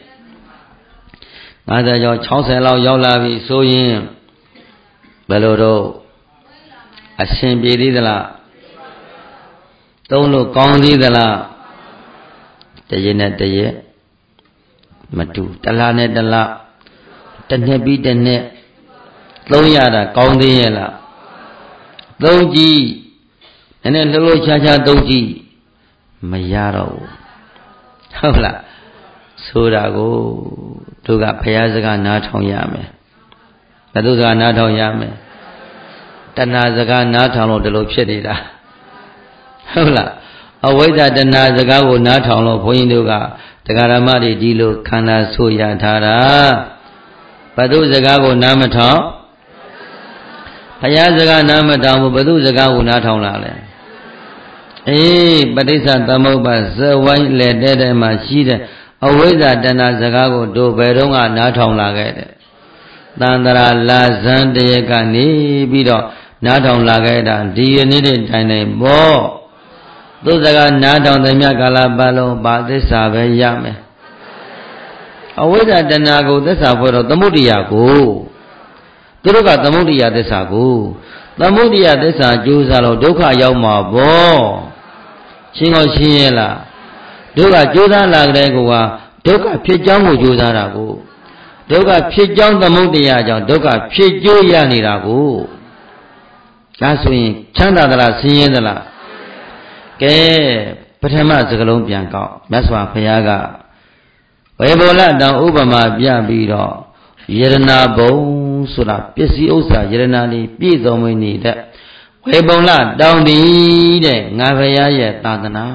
50ကျော်60လောက်ရောက်လာပြီဆိုရင်ဘယ်လိုတော့အရှင်ပြေသေးသလားသုံးလို့ကောင်းသေးသလားတရက်နဲ့တရက်မတူတလားနဲ့တလားတစ်နှစ်ပြီးတစ်နှစ်သုံးရတာကောင်းသေးရဲ့လားသုံးကြည့်နည်းနည်းလှုပ်လှုပ်ရှားရှားသုံးကြည့်မရတော့ဘူးဟုတ်လားဆိုတာကိုတို့ကဘုရားစကားနားထောင်ရမယ်ဘယ်သူစကားနားထောင်ရမယ်တဏှာစကားနားထောင်လို့ဒီလိုဖြစ်နေတာဟုတ်လားအဝိဇ္ဇာတဏှာစကားကိုနားထောင်လို့ဘုန်းကြီးတို့ကတရားဓမ္မတွေဒီလိုခန္ဓာဆိုရထားတာဘယ်သူစကားကိုနားမထောင်ဘုရားစကားနားမထောင်ဘူးဘယ်သူစကားကိုနားထောင်လာလဲအေးပဋိစ္စသမုပ္ပါဇဝိုင်းလက်တဲ့မှာရှိတဲ့အဝိဇ္ဇာတဏှာစကားကိုတို့ဘယ်တော့ကနားထောင်လာခဲ့တဲ့တန်တရာလာဇန်တရကနေပြီးတော့နားထောင်လာခဲ့တာဒီယနေ့တိုင်တိုင်ပေါ့သူစကားနားထောင်တဲ့မြတ်ကာလပတ်လုံးပါသစ္စာပဲရမယ်အဝိဇ္ဇာတဏှာကိုသစ္စာဖွဲ့တော့သမုဒိယကိုသူတို့ကသမုဒိယသစ္စာကိုသမုဒိယသစ္စာကျိုးစားလို့ဒုက္ခရောက်မှာပေါ့ရှင်းကောရှင်းရဲ့လားဒုက္ခကျိုးစားလာတဲ့ကောဒုက္ခဖြစ်ကြောင်းကိုကျိုးစားတာကိုဒုက္ခဖြစ်ကြောင်းသမုဒိယကြောင့်ဒုက္ခဖြစ်ကျိုးရနေတာကိုဒါဆိုရင်ချမ်းသာသလားဆင်းရဲသလားကဲပထမစကားလုံးပြန်ကောက်မြတ်စွာဘုရားကဝေဘောလတောင်ဥပမာပြပြီးတော့ယရဏဘုံဆိုတာပစ္စည်းဥစ္စာယရဏလေးပြည့်စုံနေတဲ့ဝေဘောလတောင်ဒီတဲ့ငါဘုရားရဲ့သာသနာ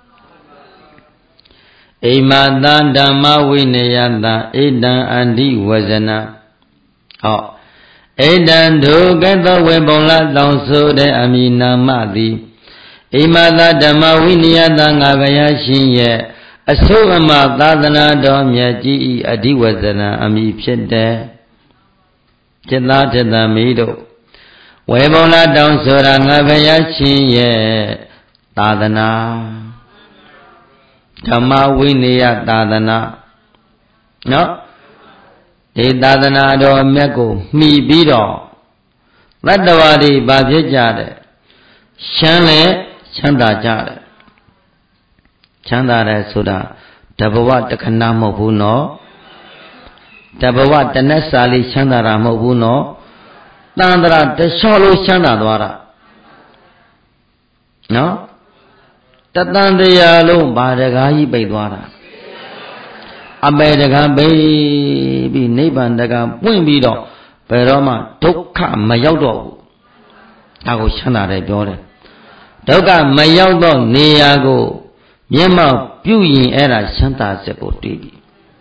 အိမသံဓမ္မဝိနယတံဣဒံအန္တိဝဇနဟောဣဒံဒုကဲ့သို့ဝေဘောလတောင်ဆိုတဲ့အမိနာမသည်ဣမသဓမ္မဝိနယတံငါဘုရားရှင်ရဲ့အဆုအမသာသနာတော်မြတ်ကြီးဤအဓိဝဇနအမိဖြစ်တဲ့จิตသားจิตသမီးတို့ဝေဘောလတောင်ဆိုတာငါဘုရားရှင်ရဲ့သာသနာဓမ္မဝိနည်းသာသနာနော်ဒီသာသနာတော်မြတ်ကိုမှီပြီးတော့သတ္တဝါတွေဘာဖြစ်ကြတဲ့ရှမ်းလဲချမ်းသာကြတယ်ချမ်းသာတယ်ဆိုတာတဘဝတခဏမဟုတ်ဘူးနော်တဘဝတနက်စာလေးချမ်းသာတာမဟုတ်ဘူးနော်တန်ត្រာတလျှောက်လို့ချမ်းသာသွားတာနော်တတန်တရားလုံးဘာတကားကြီးပိတ်သွားတာအပေတကားပိတ်ပြီးနိဗ္ဗာန်တကားပွင့်ပြီးတော့ဘယ်တော့မှဒုက္ခမရောက်တော့ဘူးဒါကိုချမ်းသာတယ်ပြောတယ်ဒုက္ခမရောက်တော့နေရာကိုမျက်မှောက်ပြုရင်အဲ့ဒါချမ်းသာစက်ကိုတွေ့ပြီ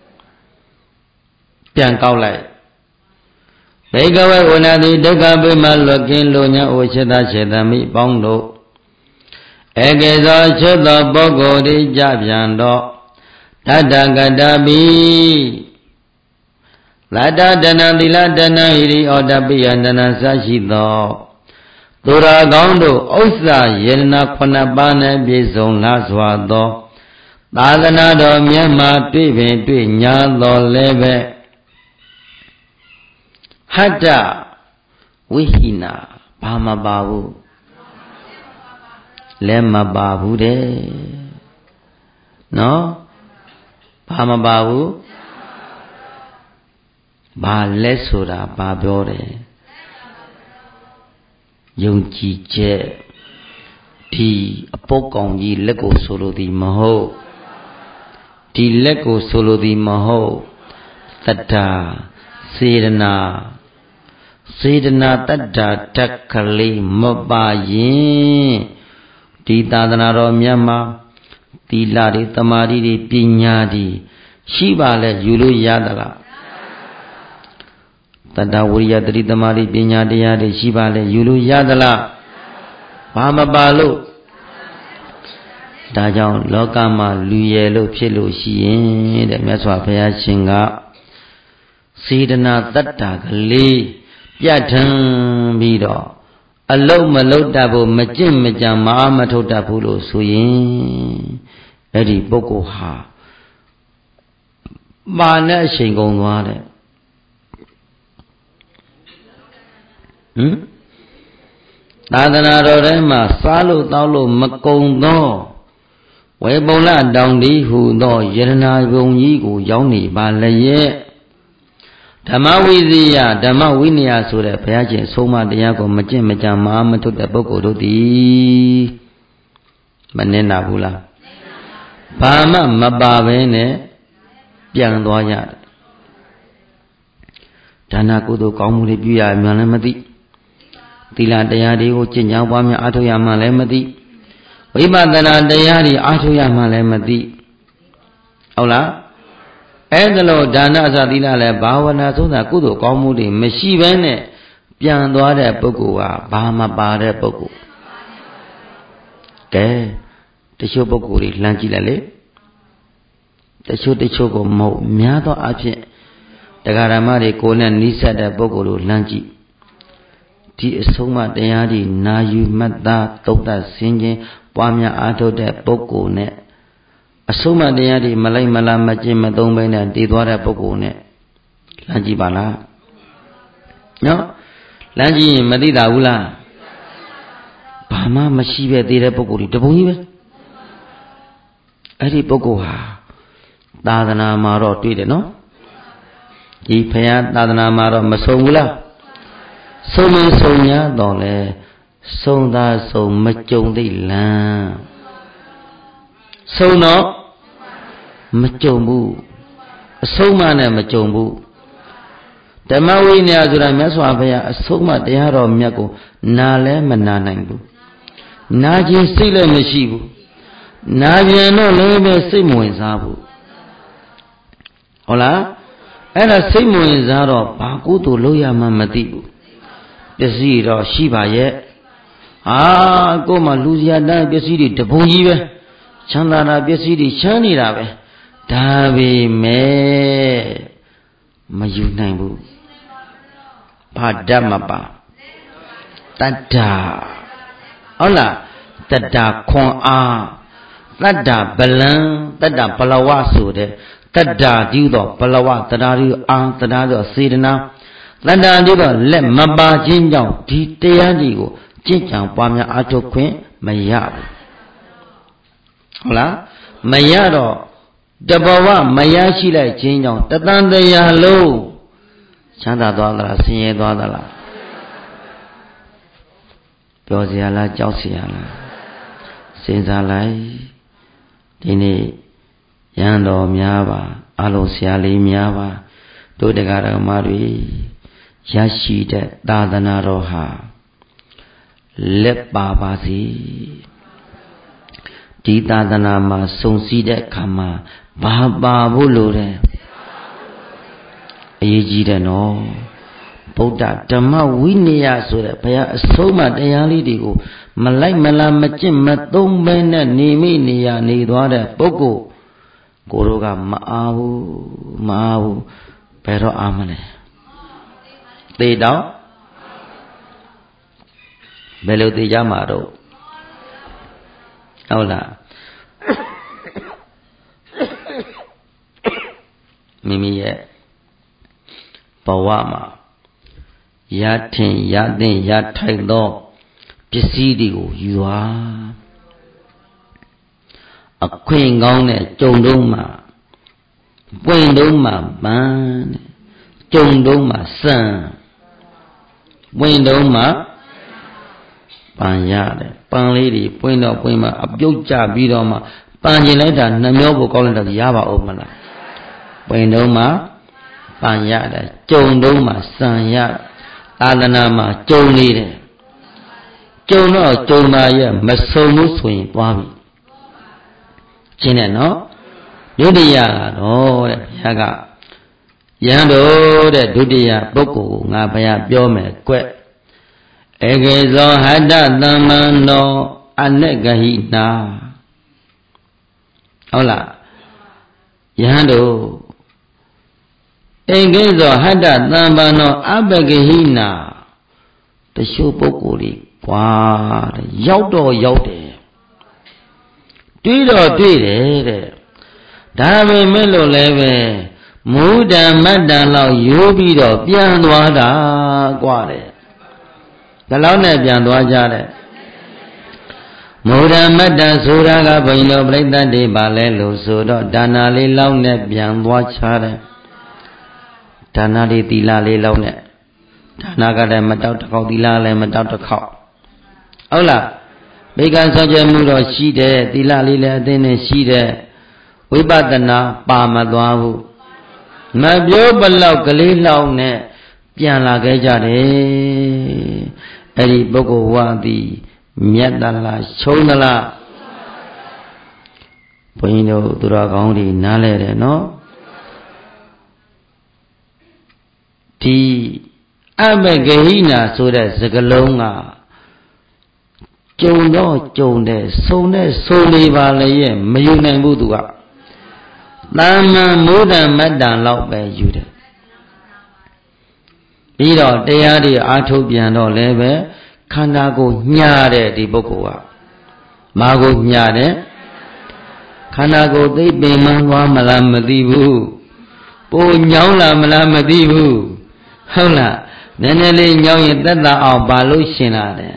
ပြန်ကောက်လိုက်ဘေကဝေဝနာတိဒုက္ခပိမလွတ်ကင်းလို့ညာဩချေတခြေတမိပေါင်းတို့ဧကေသောချွတ်သောပုဂ္ဂိုလ်ဤကြပြန်တော့တတ္တကတပိလတ္တတနံသီလတနံဟိရိဩတပိယတနံစရှိသောသူရာကောင်းတို့ဥစ္စာယေရဏ9ပါးနဲ့ပြည့်စုံလာစွာသောသာသနာတော်မြတ်မှာတွေ့ပင်တွေ့ညာတော်လည်းပဲဟတ္တဝိဟိနာဘာမပါဘူးလည်းမပါဘူးတဲ့နော်ဘာမပါဘူးဘာလဲဆိုတာဘာပြောတယ်ယုံကြည်ချက်ဒီအပုတ်ကောင်ကြီးလက်ကိုဆိုလိုသည်မဟုတ်ဒီလက်ကိုဆိုလိုသည်မဟုတ်တတ္တာစေတနာစေတနာတတ္တာတက္ကလေးမပါရင်ဒီသာသနာတော်မြတ်မှာသီလတွေသမာဓိတွေပညာတွေရှိပါလဲယူလို့ရသလားတတ္တဝိရိယတတိသမာဓိပညာတရားတွေရှိပါလဲယူလို့ရသလားဘာမပါလို့ဒါကြောင့်လောကမှာလူရယ်လို့ဖြစ်လို့ရှိရင်တဲ့မြတ်စွာဘုရားရှင်ကစေတနာတတ္တာကလေးပြဋ္ဌာန်းပြီးတော့အလုံးမလုံးတတ်ဖို့မကျင့်မကြံမအားမထုတ်တတ်ဘူးလို့ဆိုရင်အဲ့ဒီပုဂ္ဂိုလ်ဟာမာနအရှိန်ကုန်သွားတဲ့သာသနာတော်ထဲမှာစားလို့တောက်လို့မကုန်သောဝေပုံလတောင်ဒီဟုသောယရနာဘုံကြီးကိုရောက်နေပါလျက်ဓမ္မဝိဇိယဓမ္မဝိနည်းဆိုတဲ့ဘုရားရှင်ဆုံးမတရားကိုမကျင့်မကြံမအားမထုတ်တဲ့ပုဂ္ဂိုလ်တို့သည်မနစ်နာဘူးလားဘာမှမပါဘဲနဲ့ပြန်သွားရတယ်ဒါနကုသိုလ်ကောင်းမှုတွေပြုရမှလည်းမသိသီလတရားတွေကိုကျင့်ကြံပွားများအားထုတ်ရမှလည်းမသိဝိပဿနာတရားတွေအားထုတ်ရမှလည်းမသိဟုတ်လားအဲ့ဒါလို့ဒါနအစသီလလည်းဘာဝနာသုံးတာကုသိုလ်ကောင်းမှုတွေမရှိဘဲနဲ့ပြန်သွားတဲ့ပုဂ္ဂိုလ်ဟာဘာမပါတဲ့ပုဂ္ဂိုလ်ကဲတချို့ပုဂ္ဂိုလ်တွေလှမ်းကြည့်လိုက်လေတချို့ကိုမဟုတ်များသောအားဖြင့်တရားဓမ္မတွေကိုယ်နဲ့နှိစက်တဲ့ပုဂ္ဂိုလ်ကိုလှမ်းကြည့်ဒီအဆုံးအမတရားတွေနာယူမှတ်သားသုံးသပ်ဆင်ခြင်ပွားများအားထုတ်တဲ့ပုဂ္ဂိုလ်နဲ့အဆုံးအမတရားတွေမလိုက်မလားမကျင့်မသုံးဘဲနဲ့တည်သွားတဲ့ပုဂ္ဂိုလ်နဲ့လှမ်းကြည့်ပါလားနော်လှမ်းကြည့်ရင်မသိတာဘူးလားဘာမှမရှိပဲသေးတဲ့ပုဂ္ဂိုလ်တွေတပုံကြီးပဲအဲ့ဒီပုဂ္ဂိုလ်ဟာသာသနာမှာတော့တွေ့တယ်နော်ဒီဘုရားသာသနာမှာတော့မဆုံးဘူးလားဆုံးမဆုံး냐တော့လေဆုံးသာဆုံးမကြုံသိလမ်းဆုံးတော့မကြုံဘူးအဆုံးမနဲ့မကြုံဘူးဓမ္မဝိနည်းဆိုတာမြတ်စွာဘုရားအဆုံးမတရားတော်မြတ်ကိုနာလဲမနာနိုင်ဘူးနာခြင်းစိတ်လည်းမရှိဘူးနာပြန်တော့လည်းပဲစိတ်မဝင်စားဘူးဟုတ်လားအဲ့ဒါစိတ်မဝင်စားတော့ဘာကုသိုလ်လုပ်ရမှမသိဘူးပစ္စည်းတော့ရှိပါရဲ့ကိုယ်မှလူစရာတန်းပစ္စည်းတွေတပုံကြီးပဲချမ်းသာတာပစ္စည်းတွေချမ်းနေတာပဲဒါပေမဲ့မယူနိုင်ဘူးဘာဓာတ်မပါတတ္တာဟုတ်လားတတ္တာခွန်အားတတ္တာဗလံတတ္တာဘလဝဆိုတဲ့တတ္တာဒီတော့ဘလဝတရားဒီအာတရားတော့စေတနာတတ္တာဒီတော့လက်မပါခြင်းကြောင့်ဒီတရားဒီကိုကျင့်ကြံပွားများအားထုတ်ခွင့်မရဘူးဟုတ်လားမရတော့တဘဝမရရှိလိုက်ခြင်းကြောင့်တသံတရားလုံးချမ်းသာသွားသလားဆင်းရဲသွားသလားပြောစရာလားကြောက်စရာလားစဉ်းစားလိုက်ဒီနေ့ရန်တော်များပါအလုံးဆရာလေးများပါတို့တရားဓမ္မတွေရရှိတဲ့သာသနာတော်ဟာလက်ပါစေဒီသာသနာမှာစုံစည်းတဲ့အခါမှာဘာပါဖို့လိုတယ်အရေးကြီးတယ်နော်ဗုဒ္ဓဓမ္မဝိနည်းဆိုတဲ့ဘုရားအဆုံးအမတရားလေးတွေကိုမလိုက်မလားမကျင့်မသုံးဘဲနဲ့နေမိနေရနေသွားတဲ့ပုဂ္ဂိုလ်ကိုတို့ကမအားဘူးဘယ်တော့အားမလဲသေတော့ဘယ်လိုသေကြမှာတော့ဟုတ်လားမိမိရဲ့ဘဝမှာရထင်ရသင့်ရထိုက်သောပစ္စည်းတွေကိုယူသွားအခွင့်ကောင်းတဲ့ကြုံတုံးမှာပွင့်တုံးမှာပန်းကြုံတုံးမှာစံပွင့်တုံးမှာပန်းရတယ်ပန်းလေးတွေပွင့်တော့ပွင့်မှာအပြုတ်ကျပြီးတော့မှပန်းကျင်လိုက်တာနှမျောဖို့ကောင်းလိုက်တော့ရပါဦးမလားပွင့်တုံးမှာပန်းရတယ်ကြုံတုံးမှာစံရသာသနာမှာကြုံနေတယ်ကြုံတော့ကြုံပါရဲ့မဆုံလို့ဆိုရင်သွားပြီရှင်းတယ်နော်ဒုတိယကတော့တဲ့ဘုရားကယံတို့တဲ့ဒုတိယပုဂ္ဂိုလ်ကိုငါဘုရားပြောမယ်ကွဧကေဇောဟတ္တသမ္မန္တောအနဂဟိနာဟုတ်လားယံတို့ဧကေဇောဟတ္တသမ္မန္တောအပဂဟိနာတချို့ပုဂ္ဂိုလ်တွေကွာတဲ့ရောက်တော့ရောက်တယ်တွေးတော့တွေးတယ်တဲ့ဒါပေမဲ့လို့လည်းပဲမူတံမတ္တံလောက်ရိုးပြီးတော့ပြန်သွားတာกว่าတဲ့ဘလောက်နဲ့ပြန်သွားကြတဲ့မုဒ္ဒမတ္တဆိုတာကဘုန်းကြီးတို့ပြိဿတ်တွေပါလဲလို့ဆိုတော့ဒါနာလေးလောက်နဲ့ပြန်သွားချတယ်ဒါနာလေးသီလလေးလောက်နဲ့ဒါနာကလည်းမတောက်တစ်ခေါက်သီလလည်းမတောက်တစ်ခေါက်ဟုတ်လားဘေကံစောကြမှုတော့ရှိတယ်သီလလေးလည်းအသိနဲ့ရှိတယ်ဝိပဿနာပါမသွားဘူးမပြောဘလောက်ကလေးလောက်နဲ့ပြန်လာခဲ့ကြတယ်အဲ့ဒီပုဂ္ဂိုလ်ဝါသည်မြတ်တလားရှုံးသလားဘုန်းကြီးတို့သူတော်ကောင်းတွေနားလဲတယ်နော်ဒီအဘဂဟိနာဆိုတဲ့စကားလုံးကကြုံတော့ကြုံတယ်ဆုံတဲ့ဆုံနေပါလေရဲ့မယူနိုင်ဘူးသူကတာမန်မိုးတံမတ္တံလောက်ပဲယူတယ်ပြီးတော့တရားတွေအားထုတ်ပြန်တော့လည်းပဲခန္ဓာကိုညားတဲ့ဒီပုဂ္ဂိုလ်ကမာကိုညားတယ်ခန္ဓာကိုသိပင်မှန်းသွားမလားမသိဘူးပိုညောင်းလာမလားမသိဘူးဟုတ်လားနည်းနည်းလေးညောင်းရင်သက်သာအောင်ပါလို့ရှင်လာတယ်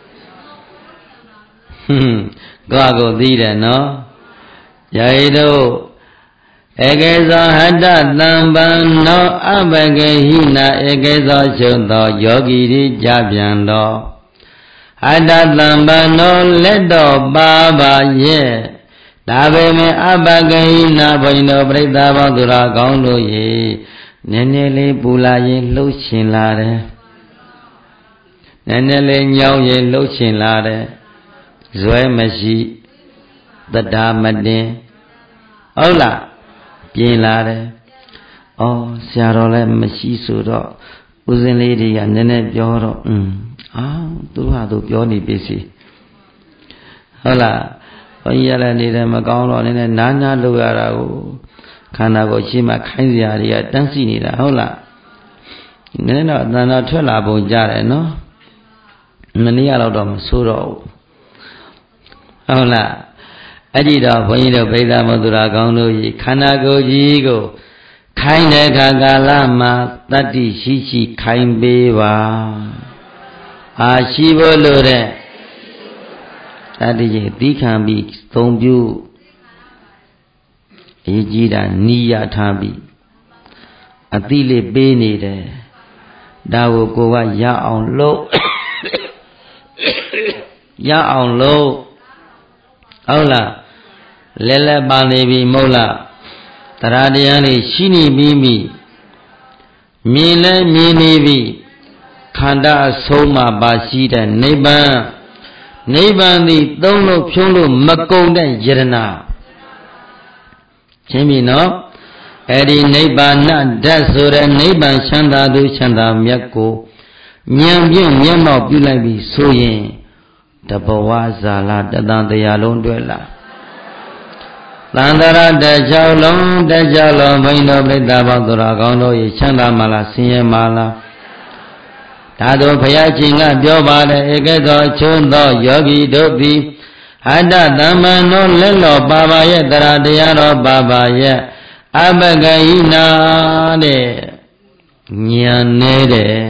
ကိုယ့်ကိုသိတယ်နော်ယာယီတို့ဧကေဇောဟတ္တသံပန္နောအဘဂဟိနာဧကေဇောရှုသောယောဂီရိကြပြန်တော်ဟတ္တသံပန္နောလက်တော်ပါပါရဲ့ဒါပေမဲ့အဘဂဟိနာဘုန်းတော်ပြိဿဘောသူတော်ကောင်းတို့ရေနည်းနည်းလေးပူလာရင်လှုပ်ရှင်လာတယ်နည်းနည်းလေးညောင်းရင်လှုပ်ရှင်လာတယ်ဇွဲမရှိတတ္တာမတင်ဟုတ်လားပြင်းလာတယ်ဩဆရာတော်လည်းမရှိဆိုတော့ဦးဇင်းလေးတွေကနည်းနည်းပြောတော့သူတို့ဟာသူပြောနေပြီစီဟုတ်လားဘုန်းကြီးရလည်းနေတယ်မကောင်းတော့နည်းနည်းနားနားလို့ရတာကိုခန္ဓာကိုယ်ရှိမှခိုင်းစရာတွေကတန်းစီနေတာဟုတ်လားနည်းနည်းတော့အတန်တော်ထွက်လာပုံကြတယ်နော်မနေ့ကတော့မဆိုးတော့ဘူးဟုတ်လားအဲ့ဒီတော့ဘုန်းကြီးတို့ဗိဓာမသုရာကောင်းတို့ကြီးခန္ဓာကိုယ်ကြီးကိုခိုင်းတဲ့အခါကာလမှာတတ္တိရှိရှိခိုင်းပေးပါအာရှိဖို့လို့တဲ့တတ္တိကြီးသီးခံပြီးသုံးပြုအရေးကြီးတာနိယထားပြီးအတိလေးပေးနေတယ်ဒါကိုကိုကရအောင်လို့ရအောင်လို့ဟုတ်လားလဲလဲပါနေပြီမဟုတ်လားတရားတရားလေးရှိနေပြီးမြင်လဲမြင်နေပြီခန္ဓာအဆုံးမှာပါရှိတဲ့နိဗ္ဗာန်သည်သုံးလို့ဖြုံးလို့မကုန်တဲ့ယရဏရှင်းပြီနော်အဲ့ဒီနိဗ္ဗာန်ဓာတ်ဆိုတဲ့နိဗ္ဗာန်ချမ်းသာသူချမ်းသာမြတ်ကိုဉာဏ်ဖြင့်မျက်မှောက်ပြုလိုက်ပြီဆိုရင်တဘဝဇာလတသံတရားလုံးတွေ့လာသန္တရတကြောက်လုံးဘိန်းတော်ပြိဿဘောသူတော်ကောင်းတို့၏ချမ်းသာမလားဆင်းရဲမလားဒါတို့ဘုရားရှင်ကပြောပါတယ်ဧကသောချုံသောယောဂီတို့သည်ဟတ္တသမ္မနောလက်လောပါပါရဲ့တရားတရားတော်ပါပါရဲ့အဘဂဟိနာတဲ့ဉာဏ်နေတယ်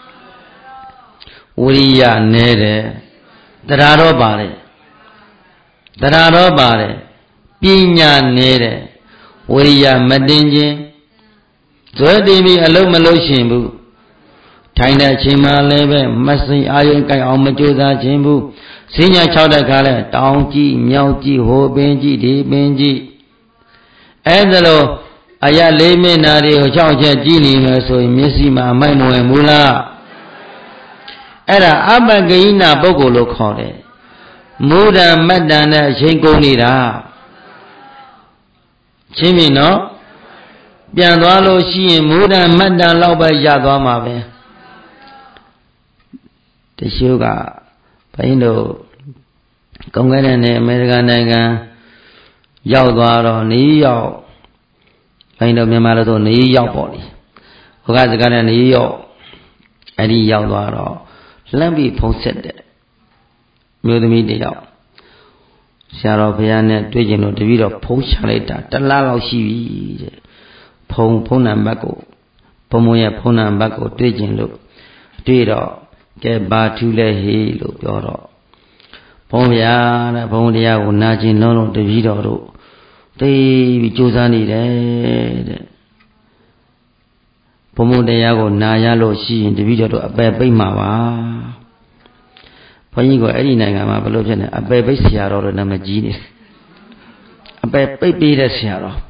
ဝိရိယနေတယ်တရားတော်ပါတယ်တရားတော်ပါတယ်ပညာနေတယ်ဝိရိယမတင်ခြင်းဇွဲတင်ပြီးအလုံးမလုံးရှင်ဘူးထိုင်တဲ့အချိန်မှလည်းပဲမစိအာယုံကြိုက်အောင်မကြိုးစားခြင်းဘူးစဉ္ညာ6တဲ့ခါလဲတောင်းကြည့်မြောက်ကြည့်ဟိုပင်ကြည့်ဒီပင်ကြည့်အဲ့ဒါလို့အရာလေးမျက်နာတွေကို6ချက်ကြည့်နေမယ်ဆိုရင်မျက်စိမှာအမိုက်မဝင်ဘူးလားအဲ့ဒါအပဂိဏပုဂ္ဂိုလ်လို့ခေါ်တယ်မူဒံမတ္တံနဲ့အချိန်ကုန်နေတာချင်းပြီနော်ပြန်သွားလို့ရှိရင်မူဒံမတ္တံလောက်ပဲရသွားမှာပဲတချို့ကဘိန်းတို့ကုန်ခဲ့တဲ့နေအမေရိကန်နိုင်ငံရောက်သွားတော့နေရောက်ဘိန်းတို့မြန်မာလိုဆိုနေရောက်ပေါ့လေဟိုကစကားနဲ့နေရောက်အဲ့ဒီရောက်သွားတော့လှမ်းပြီးဖုံးဆက်တဲ့မျိုးသမီးတယောက်ဆရာတော်ဘုရားနဲ့တွေ့ကျင်လို့တပည့်တော်ဖုံးချလိုက်တာတစ်လလောက်ရှိပြီတဲ့ဖုံးနံပါတ်ကိုဘုံဘုံရဲ့ဖုံးနံပါတ်ကိုတွေ့ကျင်လို့တွေ့တော့ကဲဘာထူးလဲဟေးလို့ပြောတော့ဘုန်းဗျာတဲ့ဘုန်းတရားကိုနာကျင်လုံးလုံးတပည့်တော်တို့သိပြီးကြိုးစားနေတယ်တဲ့ဘုံတရားကိုနာရလို့ရှိရင်တပည့်တော်တို့အပယ်ပိတ်မှာပါဘုန်းကြီးကအဲ့ဒီနိုင်ငံမှာဘယ်လိုဖြစ်နေအပယ်ပိတ်ဆရာတော်တို့နာမကြီးနေအပယ်ပိတ်ပေးတဲ့ဆရာတော်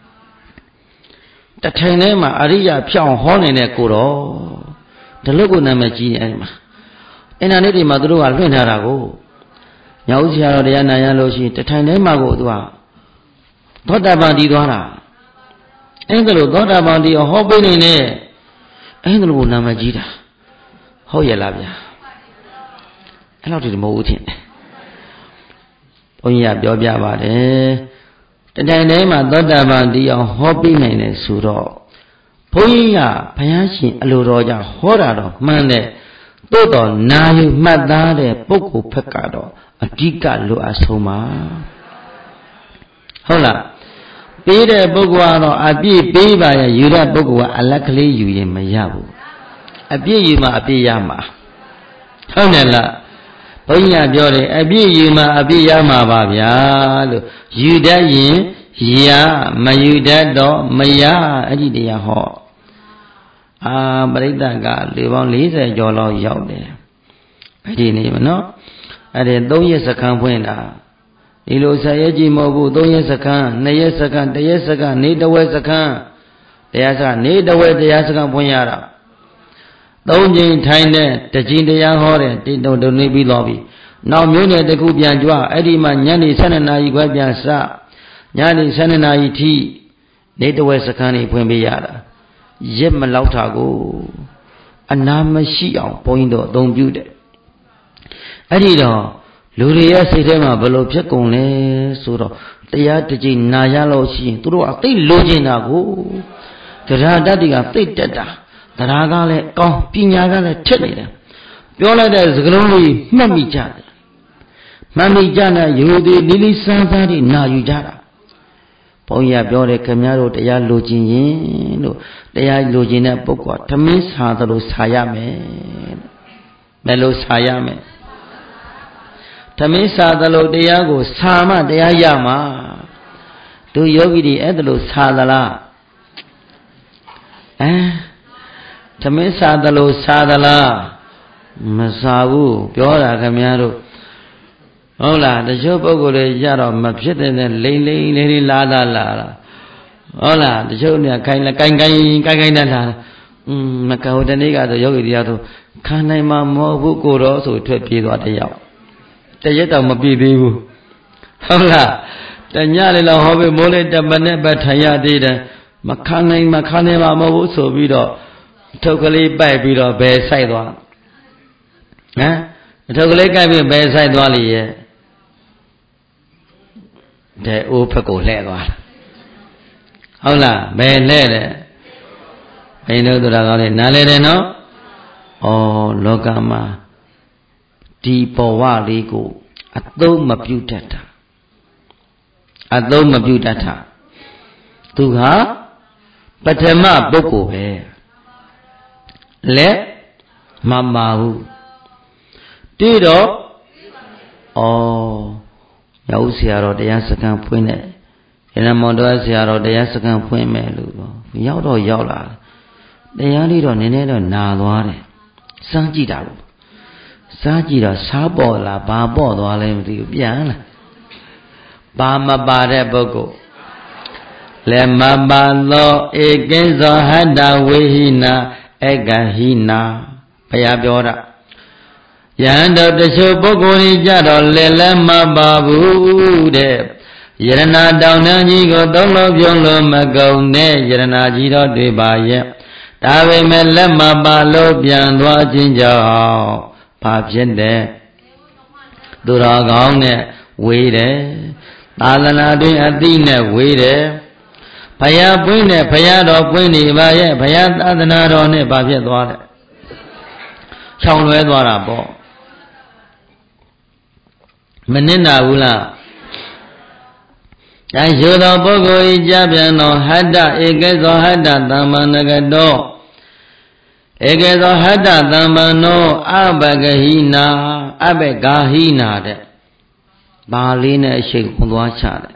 တထိုင်ထဲမှာအရိယာဖြောင်းဟောနေတဲ့ကိုတော်ဒီလိုကိုနာမကြီးနေအဲ့ဒီမှာအင်တာနက်တွေမှာသူတို့ကလွှင့်ထားတာကိုညောင်ဆရာတော်တရားနာရလို့ရှိရင်တထိုင်ထဲမှာကိုသူကသောတာပန်တည်သွားတာအဲ့ဒါလို့သောတာပန်တည်ဟောပေးနေနဲ့အဲ့ဒါလို့နာမကြီးတာဟုတ်ရဲ့လားဗျာအဲ့လောက်တည်းမဟုတ်ဘူးထင်တယ်ဘုန်းကြီးကပြောပြပါတယ်တထိုင်ထဲမှာသောတာပန်တည်အောင်ဟောပေးနိုင်တယ်ဆိုတော့ဘုန်းကြီးကဘုရားရှင်အလိုတော်ကြောင့်ဟောတာတော့မှန်တယ်သို့တော်နာယူမှတ်သားတဲ့ပုဂ္ဂိုလ်ဖက်ကတော့အဓိကလိုအပ်ဆုံးပါဟုတ်လားပေးတဲ့ပုဂ္ဂိုလ်ကတော့အပြည့်ပေးပါရဲ့ယူတဲ့ပုဂ္ဂိုလ်ကအလက်ကလေးယူရင်မရဘူးအပြည့်ယူမှအပြည့်ရမှာဟုတ်တယ်လားဘုန်းကြီးကပြောတယ်အပြည့်ယူမှအပြည့်ရမှာပါဗျာလို့ယူတတ်ရင်ရမယူတတ်တော့မရအဲ့ဒီတရားဟောပရိသတ်ကလူပေါင်း40ကျော်လောက်ရောက်တယ်အဲ့ဒီနေ့မနော်အဲ့ဒီ3ရက်စခန်းဖွင့်တာဒီလိုဆက်ရကြည့်မဟုတ်ဘူး3ရက်စခန်း2ရက်စခန်း1ရက်စခန်းနေတဝက်စခန်းတရားစခန်းနေတဝက်တရားစခန်းဖွင့်ရတာ3ချိန်ထိုင်တဲ့တချိန်တရားဟောတဲ့တိတုံတုံနေပြီးတော့ပြီနောက်မျိုးနယ်တစ်ခုပြန်ကြွအဲ့ဒီမှာညနေ12နာရီခွဲပြန်စညနေ12နာရီထိနေတဝက်စခန်းနေဖွင့်ပေးရတာရက်မလောက်တာကိုအနာမရှိအောင်ဘုန်းကြီးတို့အသုံးပြုတယ်အဲ့ဒီတော့လူတွေရဲ့စိတ်ထဲမှာဘယ်လိုဖြစ်ကုန်လဲဆိုတော့တရားတစ်ကြိမ်နာရလို့ရှိရင်သူတို့ကသိလိုချင်တာကိုတရားတတ်တွေကသိတက်တာတရားကလည်းကောင်းပညာကလည်းထက်နေတယ်ပြောလိုက်တဲ့စကားလုံးလေးမှတ်မိကြတယ်မှတ်မိကြတဲ့ယူသည်လိလိစမ်းစမ်းတွေနာယူကြတာဘုန်းကြီးကပြောတယ်ခင်ဗျားတို့တရားလိုချင်ရင်လို့တရားလိုချင်တဲ့ပုဂ္ဂိုလ်ကထမင်းစားသလိုစားရမယ်ဘယ်လိုစားရမယ်ထမင်းစားသလိုတရားကိုစားမှတရားရမှာသူယောဂီတွေအဲ့ဒါလို့စားသလားထမင်းစားသလိုစားသလားမစားဘူးပြောတာခင်ဗျားတို့ဟုတ်လားတချို့ပုဂ္ဂိုလ်တွေကြတော့မဖြစ်တဲ့လိမ့်လေးလာဟုတ်လားတချို့เนี่ยခိုင်းတတ်လာမကောတနေ့ကတော့ယောဂီတရားတို့ခံနိုင်မှာမဟုတ်ဘူးကိုတော့ဆိုထွက်ပြေးသွားတယောက်တရက်တော့မပြေးသေးဘူးဟုတ်လားတညလေးလောက်ဟောပြီးမိုးလေးတမနဲ့ပဲထိုင်ရသေးတယ်မခံနိုင်မှာမဟုတ်ဘူးဆိုပြီးတော့ထုတ်ကလေးပိုက်ပြီးတော့ဘယ်ဆိုင်သွားထုတ်ကလေးကိုက်ပြီးဘယ်ဆိုင်သွားလိရဲ့တဲ့အိုးဖက်ကိုလှဲ့သွားဟုတ်လားဘယ်လှဲ့လဲဘိန်းတို့တော်ကောင်းလေးနားလဲတယ်နော်လောကမှာဒီဘဝလေးကိုအသုံးမပြုတတ်တာသူဟာပထမပုဂ္ဂိုလ်ပဲလက်မမာဘူးတိတော့ရောက်ဆရာတော်တရားစခန်းဖွင့်တဲ့ရဏမောင်တော်ဆရာတော်တရားစခန်းဖွင့်မယ်လို့ရောက်တော့ရောက်လာတရားလေးတော့နည်းနည်းတော့နာသွားတယ်စမ်းကြည့်တာလို့စားကြည့်တော့စားပေါ်လာဘာပေါ်သွားလဲမသိဘူးပြန်လာဘာမပါတဲ့ပုဂ္ဂိုလ်လက်မပါသောဧကိဇောဟတ္တဝေဟိနာဧကဟိနာဘုရားပြောတာယဟန်တော်တချို့ပုဂ္ဂိုလ်ကြီးကြတော့လည်းမပါဘူးတဲ့ယရဏတောင်တန်းကြီးကိုသုံးလုံးပြုံးလို့မကုန်နဲ့ယရဏကြီးတော့တွေ့ပါရဲ့ဒါပေမဲ့လက်မပါလို့ပြန်သွားခြင်းကြောင့်ဘာဖြစ်တဲ့သူတော်ကောင်းနဲ့ဝေးတယ်သာသနာတွင်အသိနဲ့ဝေးတယ်ဘုရားပွင့်နဲ့ဘုရားတော်ပွင့်နေပါရဲ့ဘုရားသာသနာတော်နဲ့ဘာဖြစ်သွားတယ်ချောင်လွဲသွားတာပေါ့မနစ်နာဘူးလားဒါရှိသောပုဂ္ဂိုလ်ဤကြပြန်သောဟတ္တဧကဇောဟတ္တသမ္မာနဂတော Egezo hata tambano abagahina abagahina de Balina shake Pudwachade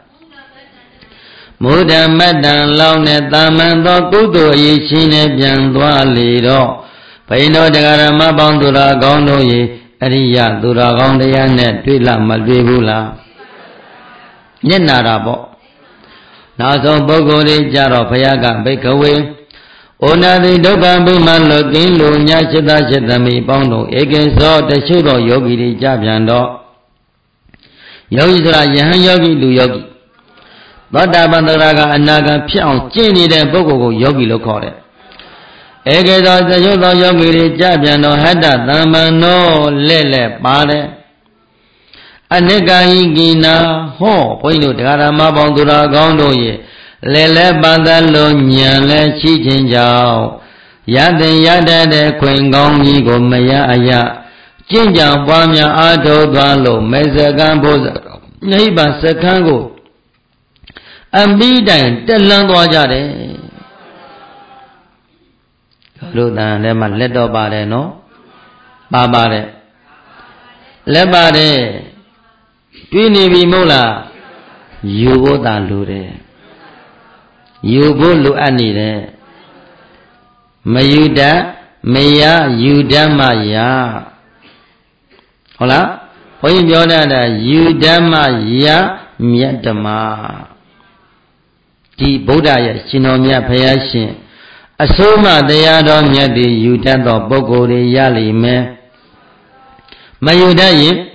Muda Madan Laune Tamando Kudo Yishine Biandwa Lido Paino de Garama Bandura Gondo Ye Ariya Dura Gondia Net Twila Malvibula Yenarabo Nazo Bogori Jaro Payaga Bakeaway Ona the Doga Bimalo Gilo Nyachita Chetami Bondo Egen saw the Shudo Yogi Jabiando Yogisra Yahan Yogi do Yogi Bada Bandaraga Anaga Piao Chini de Bogo Yogi Lokore Egeda the Shudo Yogi Jabiando Hada Damano Lele Pare Anega Igina Ho Poino Garama Bandura Gondo Ye Lele Bandalo Nyale Chichinjao Yaden Yada de Quengong Nigo Maya Aya Jinja Bamya Ado Dwalo Mezagan Boza Neighbor Sekango Ambidan Telandwajade Ludan Lema Ledo Bade no Babade Lebade Twini Bimola Yugoda Lude Yubulu Anide Mayuda Maya Yudamaya Hola Hoy Yoda Yudamaya Myadama Di Buddha Shinomya Payashin Asoma Dayado Myadi Yudado Bogori Yali Me Mayudayin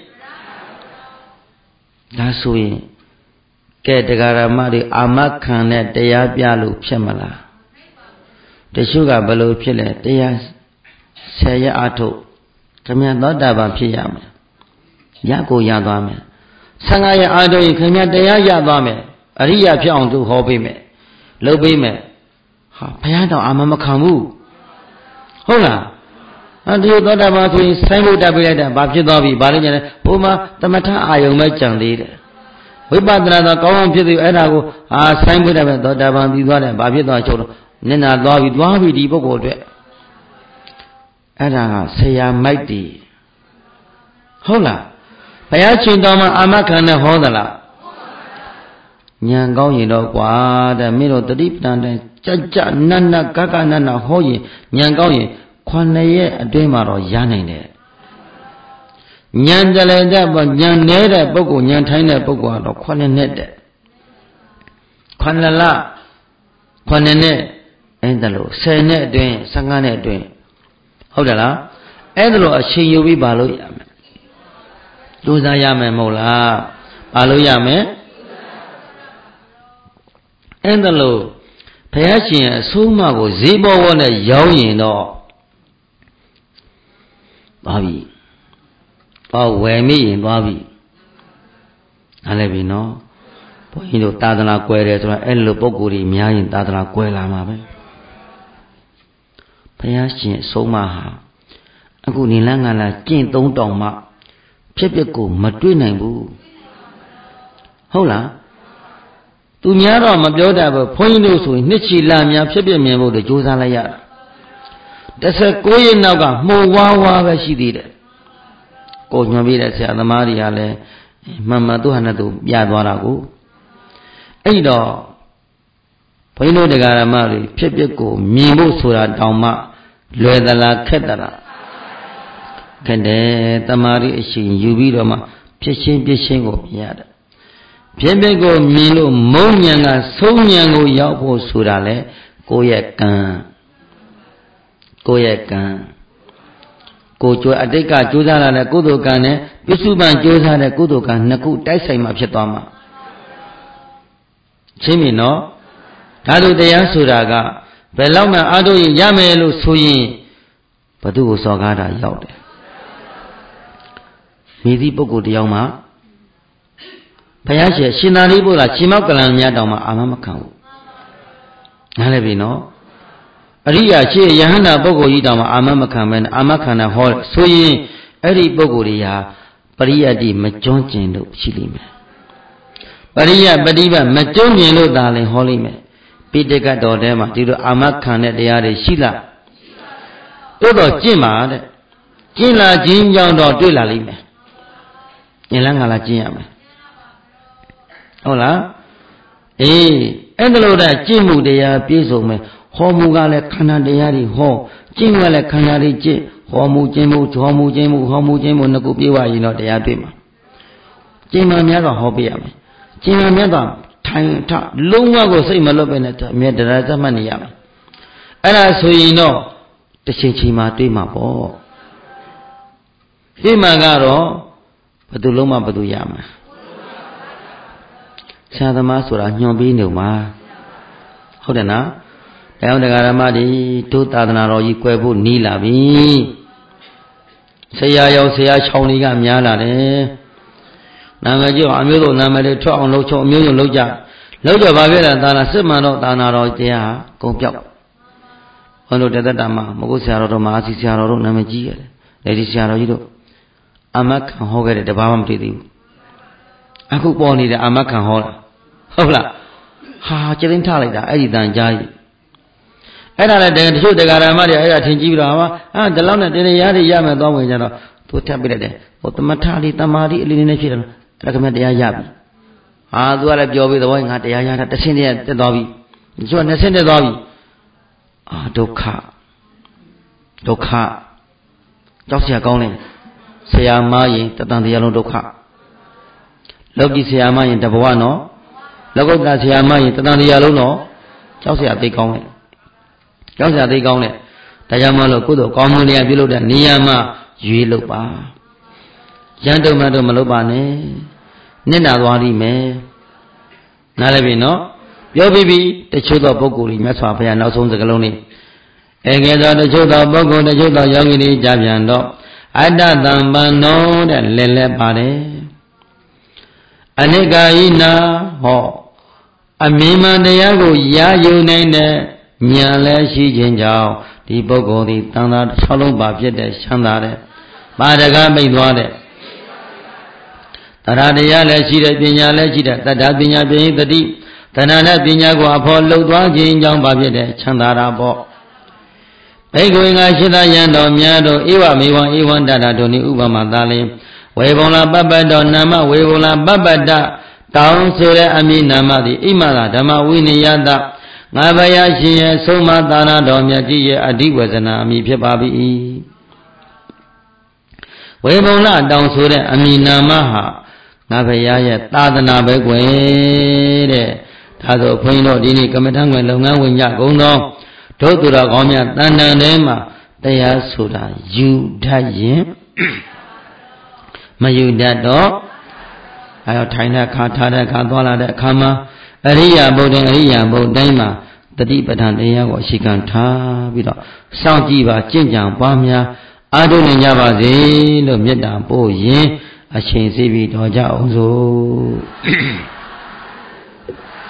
That's we Get the Garamari Amakan at the Yabialu Pemala. The sugar below Pile, the Saya Ato, Kamia Dodaba Piam Yago Yadame. Sangaya Ado in Kamia de Yadame, Aria Pion to Hobby me, Lobby me, Payado Amamakamu. Hola. And you thought about doing Sango Dabila, Babidobi, Barian, Puma, the Mata Ayomachan leader. We bought another common pity and I go, sign with them, Dodaban, the one, Babida Cholo, Nena, Dobby, Dobby, the book. And I say, I'm mighty. Hola. Payachin Doma Amakan Hodala. Nyango, you know, what the middle of the deep down there, Chacha, Nana, Kaka, Nana, Hoy, Nyango, Quanaye, a dreamer or Yanine. Nyandale but Nyaneda Bogo, Nyantana Bogo, or Quananede. Quanala, Quanane, Endalo, Sene doing, Sangane doing. Hodala, Endalo, a Shiyubi Baloyame. Duzayame Mola, Baloyame. Endalo, Payachin, Suma was Zibo one a young no. Bobby. Oh, where me in Bobby? I let me know. You know, Tadana Queres or Elo Boguri, Mia in Tadana Quella Mabe. Payashin, Somaha. A good Nilanga, King Don Doma, Pepico, Madrina Boo. Hola. To Nyara, my brother, Poinos, Nichi Lamia, Pepi Memo, the Josalaya. That's a Koyan Naga, Mowawa, she did it. Go Navida Maria, Mamma Duhanadu, Yadwarago. Aido Poino de Garamari, Pepico, Mimo Sura Dama, Luedala Ketara. Kende, Tamari, Shin, Yubidoma, Pishin, Pishingo, Yada. Pebego, Milo, Monyanga, Sonyango, Yapo Surale, Goyakan. Goyakan. Kojo Adeka Josana and Kudokane, Pisuban Josan and Kudokan, Naku, Taisama Chetama. Chimino Tadu de Yansuraga, Belama Ado Yamelu Suyi, Padu Sogada Yaude. Midi Bogo de Yama Payashe, Shinaribola, Chimakalan Yadama, Amamakau. Nalebino Ria Che Yahana Bogo Yidama, Amamakaman, Amakana Hall, Suyi, Eri Bogoria, Paria di Majonjin, Chilime. Paria Badiba, Majonjin, darling, Holime. Pitega Dodema, Dido Amakan, the Yare Shila. တိုးတော့ကျင့်ပါတဲ့ကျင့်လာခြင်းကြောင့်တော့တွေ့လာလိမ့်မယ်ဉာဏ်လန်းငါလာကျင့်ရမယ်ဟုတ်လားအေးအဲ့ဒါလို့တဲ့ကျင့်မှုတရားပြည့်စုံမယ်ဟောမှုကလည်းခန္ဓာတရားတွေဟောကျင့်ကလည်းခန္ဓာတွေကျင့်ဟောမှုကျင့်မှုဟောမှုကျင့်မှုဟောမှုကျင့်မှုနှစ်ခုပြည့်ဝရင်တော့တရားတွေ့မှာကျင့်မှများတော့ဟောပြရမယ်ကျင့်မှများတော့ထိုင်ထလုံးဝကိုစိတ်မလွတ်ပဲနဲ့အမြဲတရားသတ်မှတ်နေရမယ်အဲ့ဒါဆိုရင်တော့တစ်ချိန်ချိန်မှာတွေ့မှာပေါ့ဒီမှာကတော့ဘယ်သူလုံးမဘယ်သူရမှာဆရာသမားဆိုတာညွှန်ပြီးနေမှာဟုတ်တယ်နော်တရားတရားဓမ္မတွေတို့သာသနာတော်ကြီးကွယ်ဖို့နီးလာပြီဆရာရောက်ဆရာချောင်းတွေကများလာတယ်နာမည်ကြီးအမျိုးတို့နာမည်တွေထွက်အောင်လုပ်ချုံအမျိုးမျိုးလုပ်ကြပါပြတဲ့သာနာစစ်မှန်တော့သာနာတော်တရားကုန်ပြောက်ဘုန်းတို့တသက်တာမှာမဟုတ်ဆရာတော်တို့မဟာစီဆရာတော်တို့နာမည်ကြီးရတယ်လေဒီဆရာတော်ကြီးတို့အမခံဟောခဲ့တဲ့တပါးမှမတွေ့သေးဘူးအခုပေါ်နေတဲ့အမခံဟောတာဟုတ်လားဟာကျင်းထလိုက်တာအဲ့ဒီတန်ကြားကြီးအဲ့ဒါလည်းတချို့တရားဓမ္မတွေအဲ့ဒါထင်ကြည့်ပြီးတော့ဟာဒီလောက်နဲ့တရားတွေရမယ်သွားဝင်ကြတော့သူထပ်ပြလိုက်တယ်ဟိုသမထလေးတမာတိအလေးလေးနဲ့ဖြစ်တယ်အဲ့ဒါကမှတရားရပြီဟာသူကလည်းပြောပြီးတော့ငါတရားရတာတစ်ဆင့်တည်းတက်သွားပြီတချို့20ဆင့်တက်သွားပြီဒုက္ခကြောက်เสียကောင်းတယ်ဆရာမရင်တတန်တရားလုံးဒုက္ခလောကီဆရာမရင်တဘဝနော်လောကုတ္တရာဆရာမရင်တတန်တရားလုံးနော်ကြောက်เสียသိကောင်းတယ်ကြောက်เสียသိကောင်းတယ်ဒါကြောင့်မလို့ကုသိုလ်ကောင်းမှုတွေပြုလုပ်တဲ့နေရာမှာရွေးလုပ်ပါရန်တုံမတော့မလုပ်ပါနဲ့နစ်နာသွားလိမ့်မယ်နားလည်ပြီနော်ပြောပြီးပြီတချို့သောပုဂ္ဂိုလ်တွေမြတ်စွာဘုရားနောက်ဆုံးစကားလုံးလေးကဲသောတချို့သောပုဂ္ဂိုလ်တချို့သောယောဂီတွေကြပြန်တော့အတ္တတံပန္နောတဲ့လဲပါတယ်အနိကာယိနာဟောအမြင်မှန်တရားကိုရယူနိုင်တဲ့ဉာဏ်လည်းရှိခြင်းကြောင့်ဒီပုဂ္ဂိုလ်သည်တန်တာ၆လုံးပါဖြစ်တဲ့ချမ်းသာတဲ့ပါဒကမိတ်သွားတဲ့တရားတရားလည်းရှိတဲ့ပညာလည်းရှိတဲ့တတ္တပညာပြင်းတတိတဏှာနဲ့ပညာကိုအဖို့လှုပ်သွားခြင်းကြောင့်ပါဖြစ်တဲ့ချမ်းသာတာပေါ့ဘိက္ခုငါရှိသယံတော်များတို့ဧဝမေဝံဧဝံတတတို့နိဥပမာသာလင်ဝေဘုံလာပပ္ပတ္တောနာမဝေဘုံလာပပ္ပတ္တတောင်းဆိုတဲ့အမိနာမသည်ဣမသာဓမ္မဝိနည်းယတငါဘယရှင်ရဲ့ဆုံးမသာနာတော်မြတ်ကြီးရဲ့အဓိဝဇနာအမိဖြစ်ပါ၏ဝေဘုံလာတောင်းဆိုတဲ့အမိနာမဟာငါဘယရဲ့သာသနာပဲကွယ်တဲ့ဒါဆိုဘုန်းကြီးတို့ဒီနေ့ကမ္မထံဝင်လုပ်ငန်းဝင်ကြကုန်သောတို့သူတော်ကောင်းများတန်တန်ထဲမှာတရားဆိုတာယူတတ်ရင်မယူတတ်တော့အဲတော့ထိုင်တဲ့အခါထားတဲ့အခါသွားလာတဲ့အခါမှာအရိယာဘုဒ္ဓအရိယာဘုဒ္ဓတိုင်းမှာတတိပဋ္ဌာန်တရားကိုအရှိခံထားပြီးတော့စောင့်ကြည့်ပါကြင်ကြံပွားများအားထုတ်နေကြပါစေလို့မေတ္တာပို့ရင်အချိန်စီပြီးတော်ကြအောင်စို့